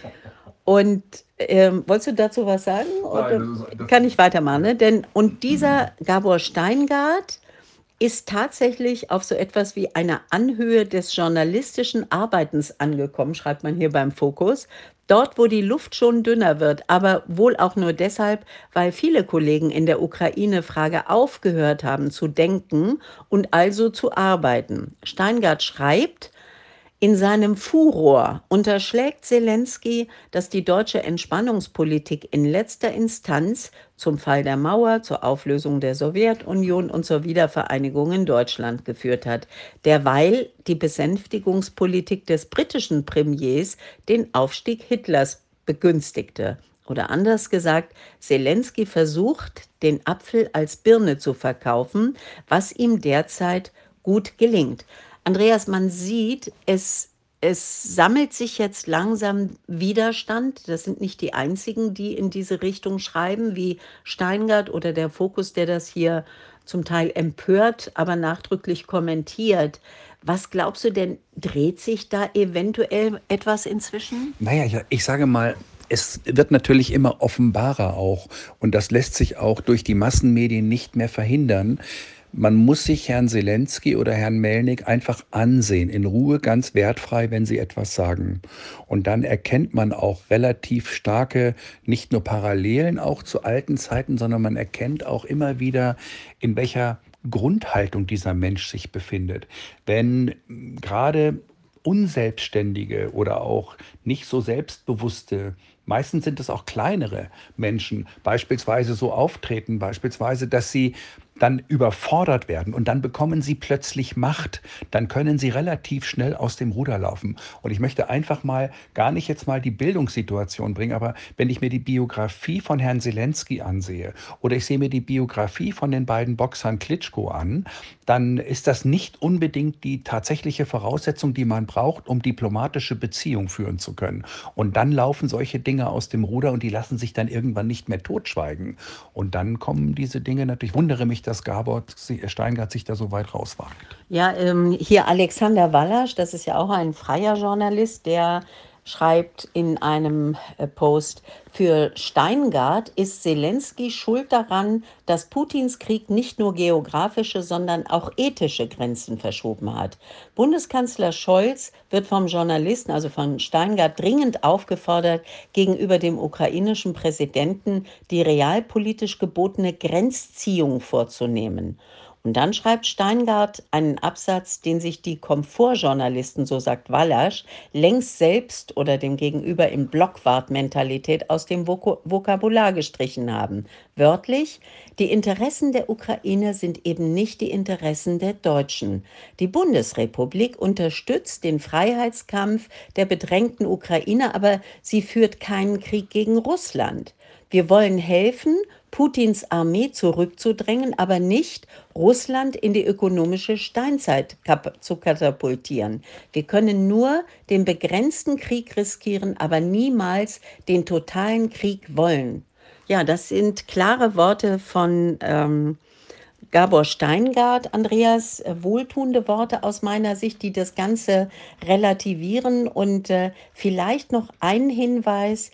Und wolltest du dazu was sagen? Oder kann ich weitermachen? Ne? Und dieser Gabor Steingart ist tatsächlich auf so etwas wie einer Anhöhe des journalistischen Arbeitens angekommen, schreibt man hier beim Fokus. Dort, wo die Luft schon dünner wird, aber wohl auch nur deshalb, weil viele Kollegen in der Ukraine-Frage aufgehört haben zu denken und also zu arbeiten. Steingart schreibt: In seinem Furor unterschlägt Selenskyj, dass die deutsche Entspannungspolitik in letzter Instanz zum Fall der Mauer, zur Auflösung der Sowjetunion und zur Wiedervereinigung in Deutschland geführt hat, derweil die Besänftigungspolitik des britischen Premiers den Aufstieg Hitlers begünstigte. Oder anders gesagt, Selenskyj versucht, den Apfel als Birne zu verkaufen, was ihm derzeit gut gelingt. Andreas, man sieht, es sammelt sich jetzt langsam Widerstand. Das sind nicht die einzigen, die in diese Richtung schreiben, wie Steingart oder der Fokus, der das hier zum Teil empört, aber nachdrücklich kommentiert. Was glaubst du denn, dreht sich da eventuell etwas inzwischen? Naja, ich sage mal, es wird natürlich immer offenbarer auch. Und das lässt sich auch durch die Massenmedien nicht mehr verhindern. Man muss sich Herrn Selenskyj oder Herrn Melnik einfach ansehen, in Ruhe, ganz wertfrei, wenn sie etwas sagen. Und dann erkennt man auch relativ starke, nicht nur Parallelen auch zu alten Zeiten, sondern man erkennt auch immer wieder, in welcher Grundhaltung dieser Mensch sich befindet. Wenn gerade unselbstständige oder auch nicht so selbstbewusste, meistens sind es auch kleinere Menschen, beispielsweise so auftreten, beispielsweise, dass sie dann überfordert werden und dann bekommen sie plötzlich Macht, dann können sie relativ schnell aus dem Ruder laufen. Und ich möchte einfach mal, gar nicht jetzt mal die Bildungssituation bringen, aber wenn ich mir die Biografie von Herrn Selenskyj ansehe oder ich sehe mir die Biografie von den beiden Boxern Klitschko an, dann ist das nicht unbedingt die tatsächliche Voraussetzung, die man braucht, um diplomatische Beziehungen führen zu können. Und dann laufen solche Dinge aus dem Ruder und die lassen sich dann irgendwann nicht mehr totschweigen. Und dann kommen diese Dinge natürlich, wundere mich, dass Gabor Steingart sich da so weit rauswagt. Ja, hier Alexander Wallasch, das ist ja auch ein freier Journalist, der schreibt in einem Post: Für Steingart ist Selenskyj schuld daran, dass Putins Krieg nicht nur geografische, sondern auch ethische Grenzen verschoben hat. Bundeskanzler Scholz wird vom Journalisten, also von Steingart, dringend aufgefordert, gegenüber dem ukrainischen Präsidenten die realpolitisch gebotene Grenzziehung vorzunehmen. Und dann schreibt Steingart einen Absatz, den sich die Komfortjournalisten, so sagt Wallasch, längst selbst oder dem Gegenüber in Blockwart-Mentalität aus dem Vokabular gestrichen haben. Wörtlich: Die Interessen der Ukraine sind eben nicht die Interessen der Deutschen. Die Bundesrepublik unterstützt den Freiheitskampf der bedrängten Ukraine, aber sie führt keinen Krieg gegen Russland. Wir wollen helfen, Putins Armee zurückzudrängen, aber nicht Russland in die ökonomische Steinzeit zu katapultieren. Wir können nur den begrenzten Krieg riskieren, aber niemals den totalen Krieg wollen. Ja, das sind klare Worte von Gabor Steingart, Andreas, wohltuende Worte aus meiner Sicht, die das Ganze relativieren. Und vielleicht noch ein Hinweis,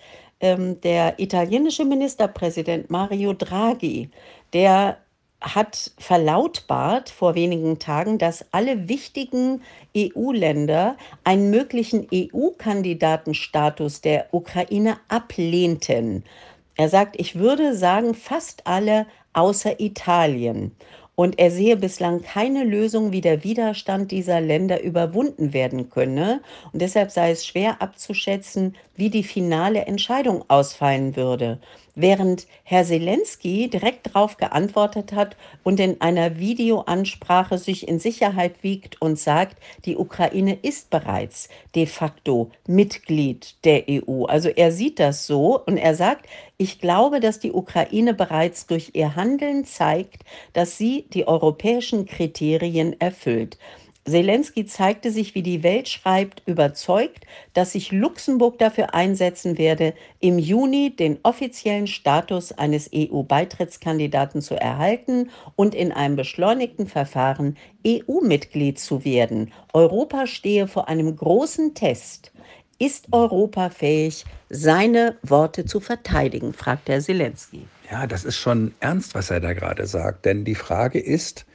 der italienische Ministerpräsident Mario Draghi, der hat verlautbart vor wenigen Tagen, dass alle wichtigen EU-Länder einen möglichen EU-Kandidatenstatus der Ukraine ablehnten. Er sagt, ich würde sagen, fast alle außer Italien. Und er sehe bislang keine Lösung, wie der Widerstand dieser Länder überwunden werden könne. Und deshalb sei es schwer abzuschätzen, wie die finale Entscheidung ausfallen würde. Während Herr Zelensky direkt darauf geantwortet hat und in einer Videoansprache sich in Sicherheit wiegt und sagt, die Ukraine ist bereits de facto Mitglied der EU. Also er sieht das so und er sagt, ich glaube, dass die Ukraine bereits durch ihr Handeln zeigt, dass sie die europäischen Kriterien erfüllt. Zelensky zeigte sich, wie die Welt schreibt, überzeugt, dass sich Luxemburg dafür einsetzen werde, im Juni den offiziellen Status eines EU-Beitrittskandidaten zu erhalten und in einem beschleunigten Verfahren EU-Mitglied zu werden. Europa stehe vor einem großen Test. Ist Europa fähig, seine Worte zu verteidigen, fragt Herr Zelensky. Ja, das ist schon ernst, was er da gerade sagt. Denn die Frage ist,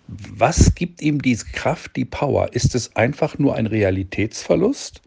was gibt ihm diese Kraft, die Power? Ist es einfach nur ein Realitätsverlust?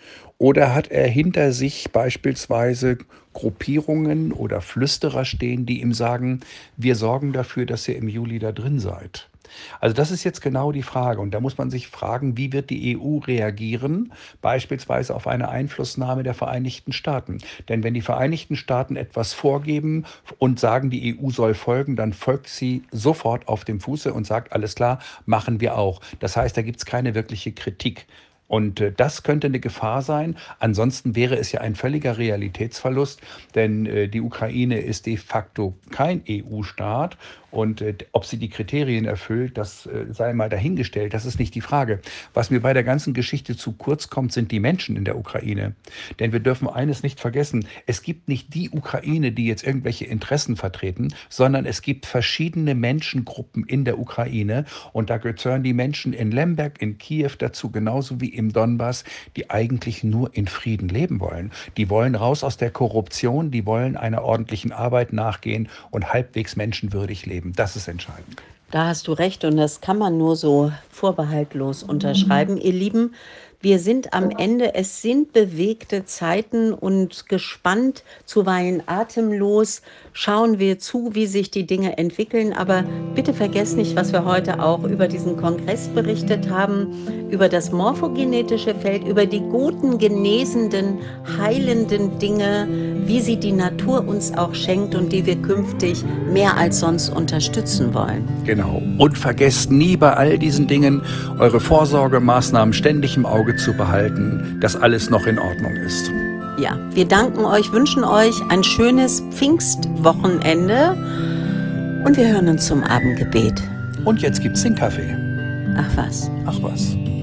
Oder hat er hinter sich beispielsweise Gruppierungen oder Flüsterer stehen, die ihm sagen, wir sorgen dafür, dass ihr im Juli da drin seid? Also das ist jetzt genau die Frage. Und da muss man sich fragen, wie wird die EU reagieren, beispielsweise auf eine Einflussnahme der Vereinigten Staaten? Denn wenn die Vereinigten Staaten etwas vorgeben und sagen, die EU soll folgen, dann folgt sie sofort auf dem Fuße und sagt, alles klar, machen wir auch. Das heißt, da gibt es keine wirkliche Kritik. Und das könnte eine Gefahr sein. Ansonsten wäre es ja ein völliger Realitätsverlust, denn die Ukraine ist de facto kein EU-Staat. Und ob sie die Kriterien erfüllt, das sei mal dahingestellt. Das ist nicht die Frage. Was mir bei der ganzen Geschichte zu kurz kommt, sind die Menschen in der Ukraine. Denn wir dürfen eines nicht vergessen. Es gibt nicht die Ukraine, die jetzt irgendwelche Interessen vertreten, sondern es gibt verschiedene Menschengruppen in der Ukraine. Und da gehören die Menschen in Lemberg, in Kiew dazu, genauso wie im Donbass, die eigentlich nur in Frieden leben wollen. Die wollen raus aus der Korruption, die wollen einer ordentlichen Arbeit nachgehen und halbwegs menschenwürdig leben. Das ist entscheidend. Da hast du recht und das kann man nur so vorbehaltlos unterschreiben. Ihr Lieben, wir sind am Ende, es sind bewegte Zeiten und gespannt, zuweilen atemlos, schauen wir zu, wie sich die Dinge entwickeln. Aber bitte vergesst nicht, was wir heute auch über diesen Kongress berichtet haben, über das morphogenetische Feld, über die guten, genesenden, heilenden Dinge, wie sie die Natur uns auch schenkt und die wir künftig mehr als sonst unterstützen wollen. Genau. Und vergesst nie bei all diesen Dingen, eure Vorsorgemaßnahmen ständig im Auge zu behalten, dass alles noch in Ordnung ist. Ja, wir danken euch, wünschen euch ein schönes Pfingstwochenende und wir hören uns zum Abendgebet. Und jetzt gibt's den Kaffee. Ach was. Ach was.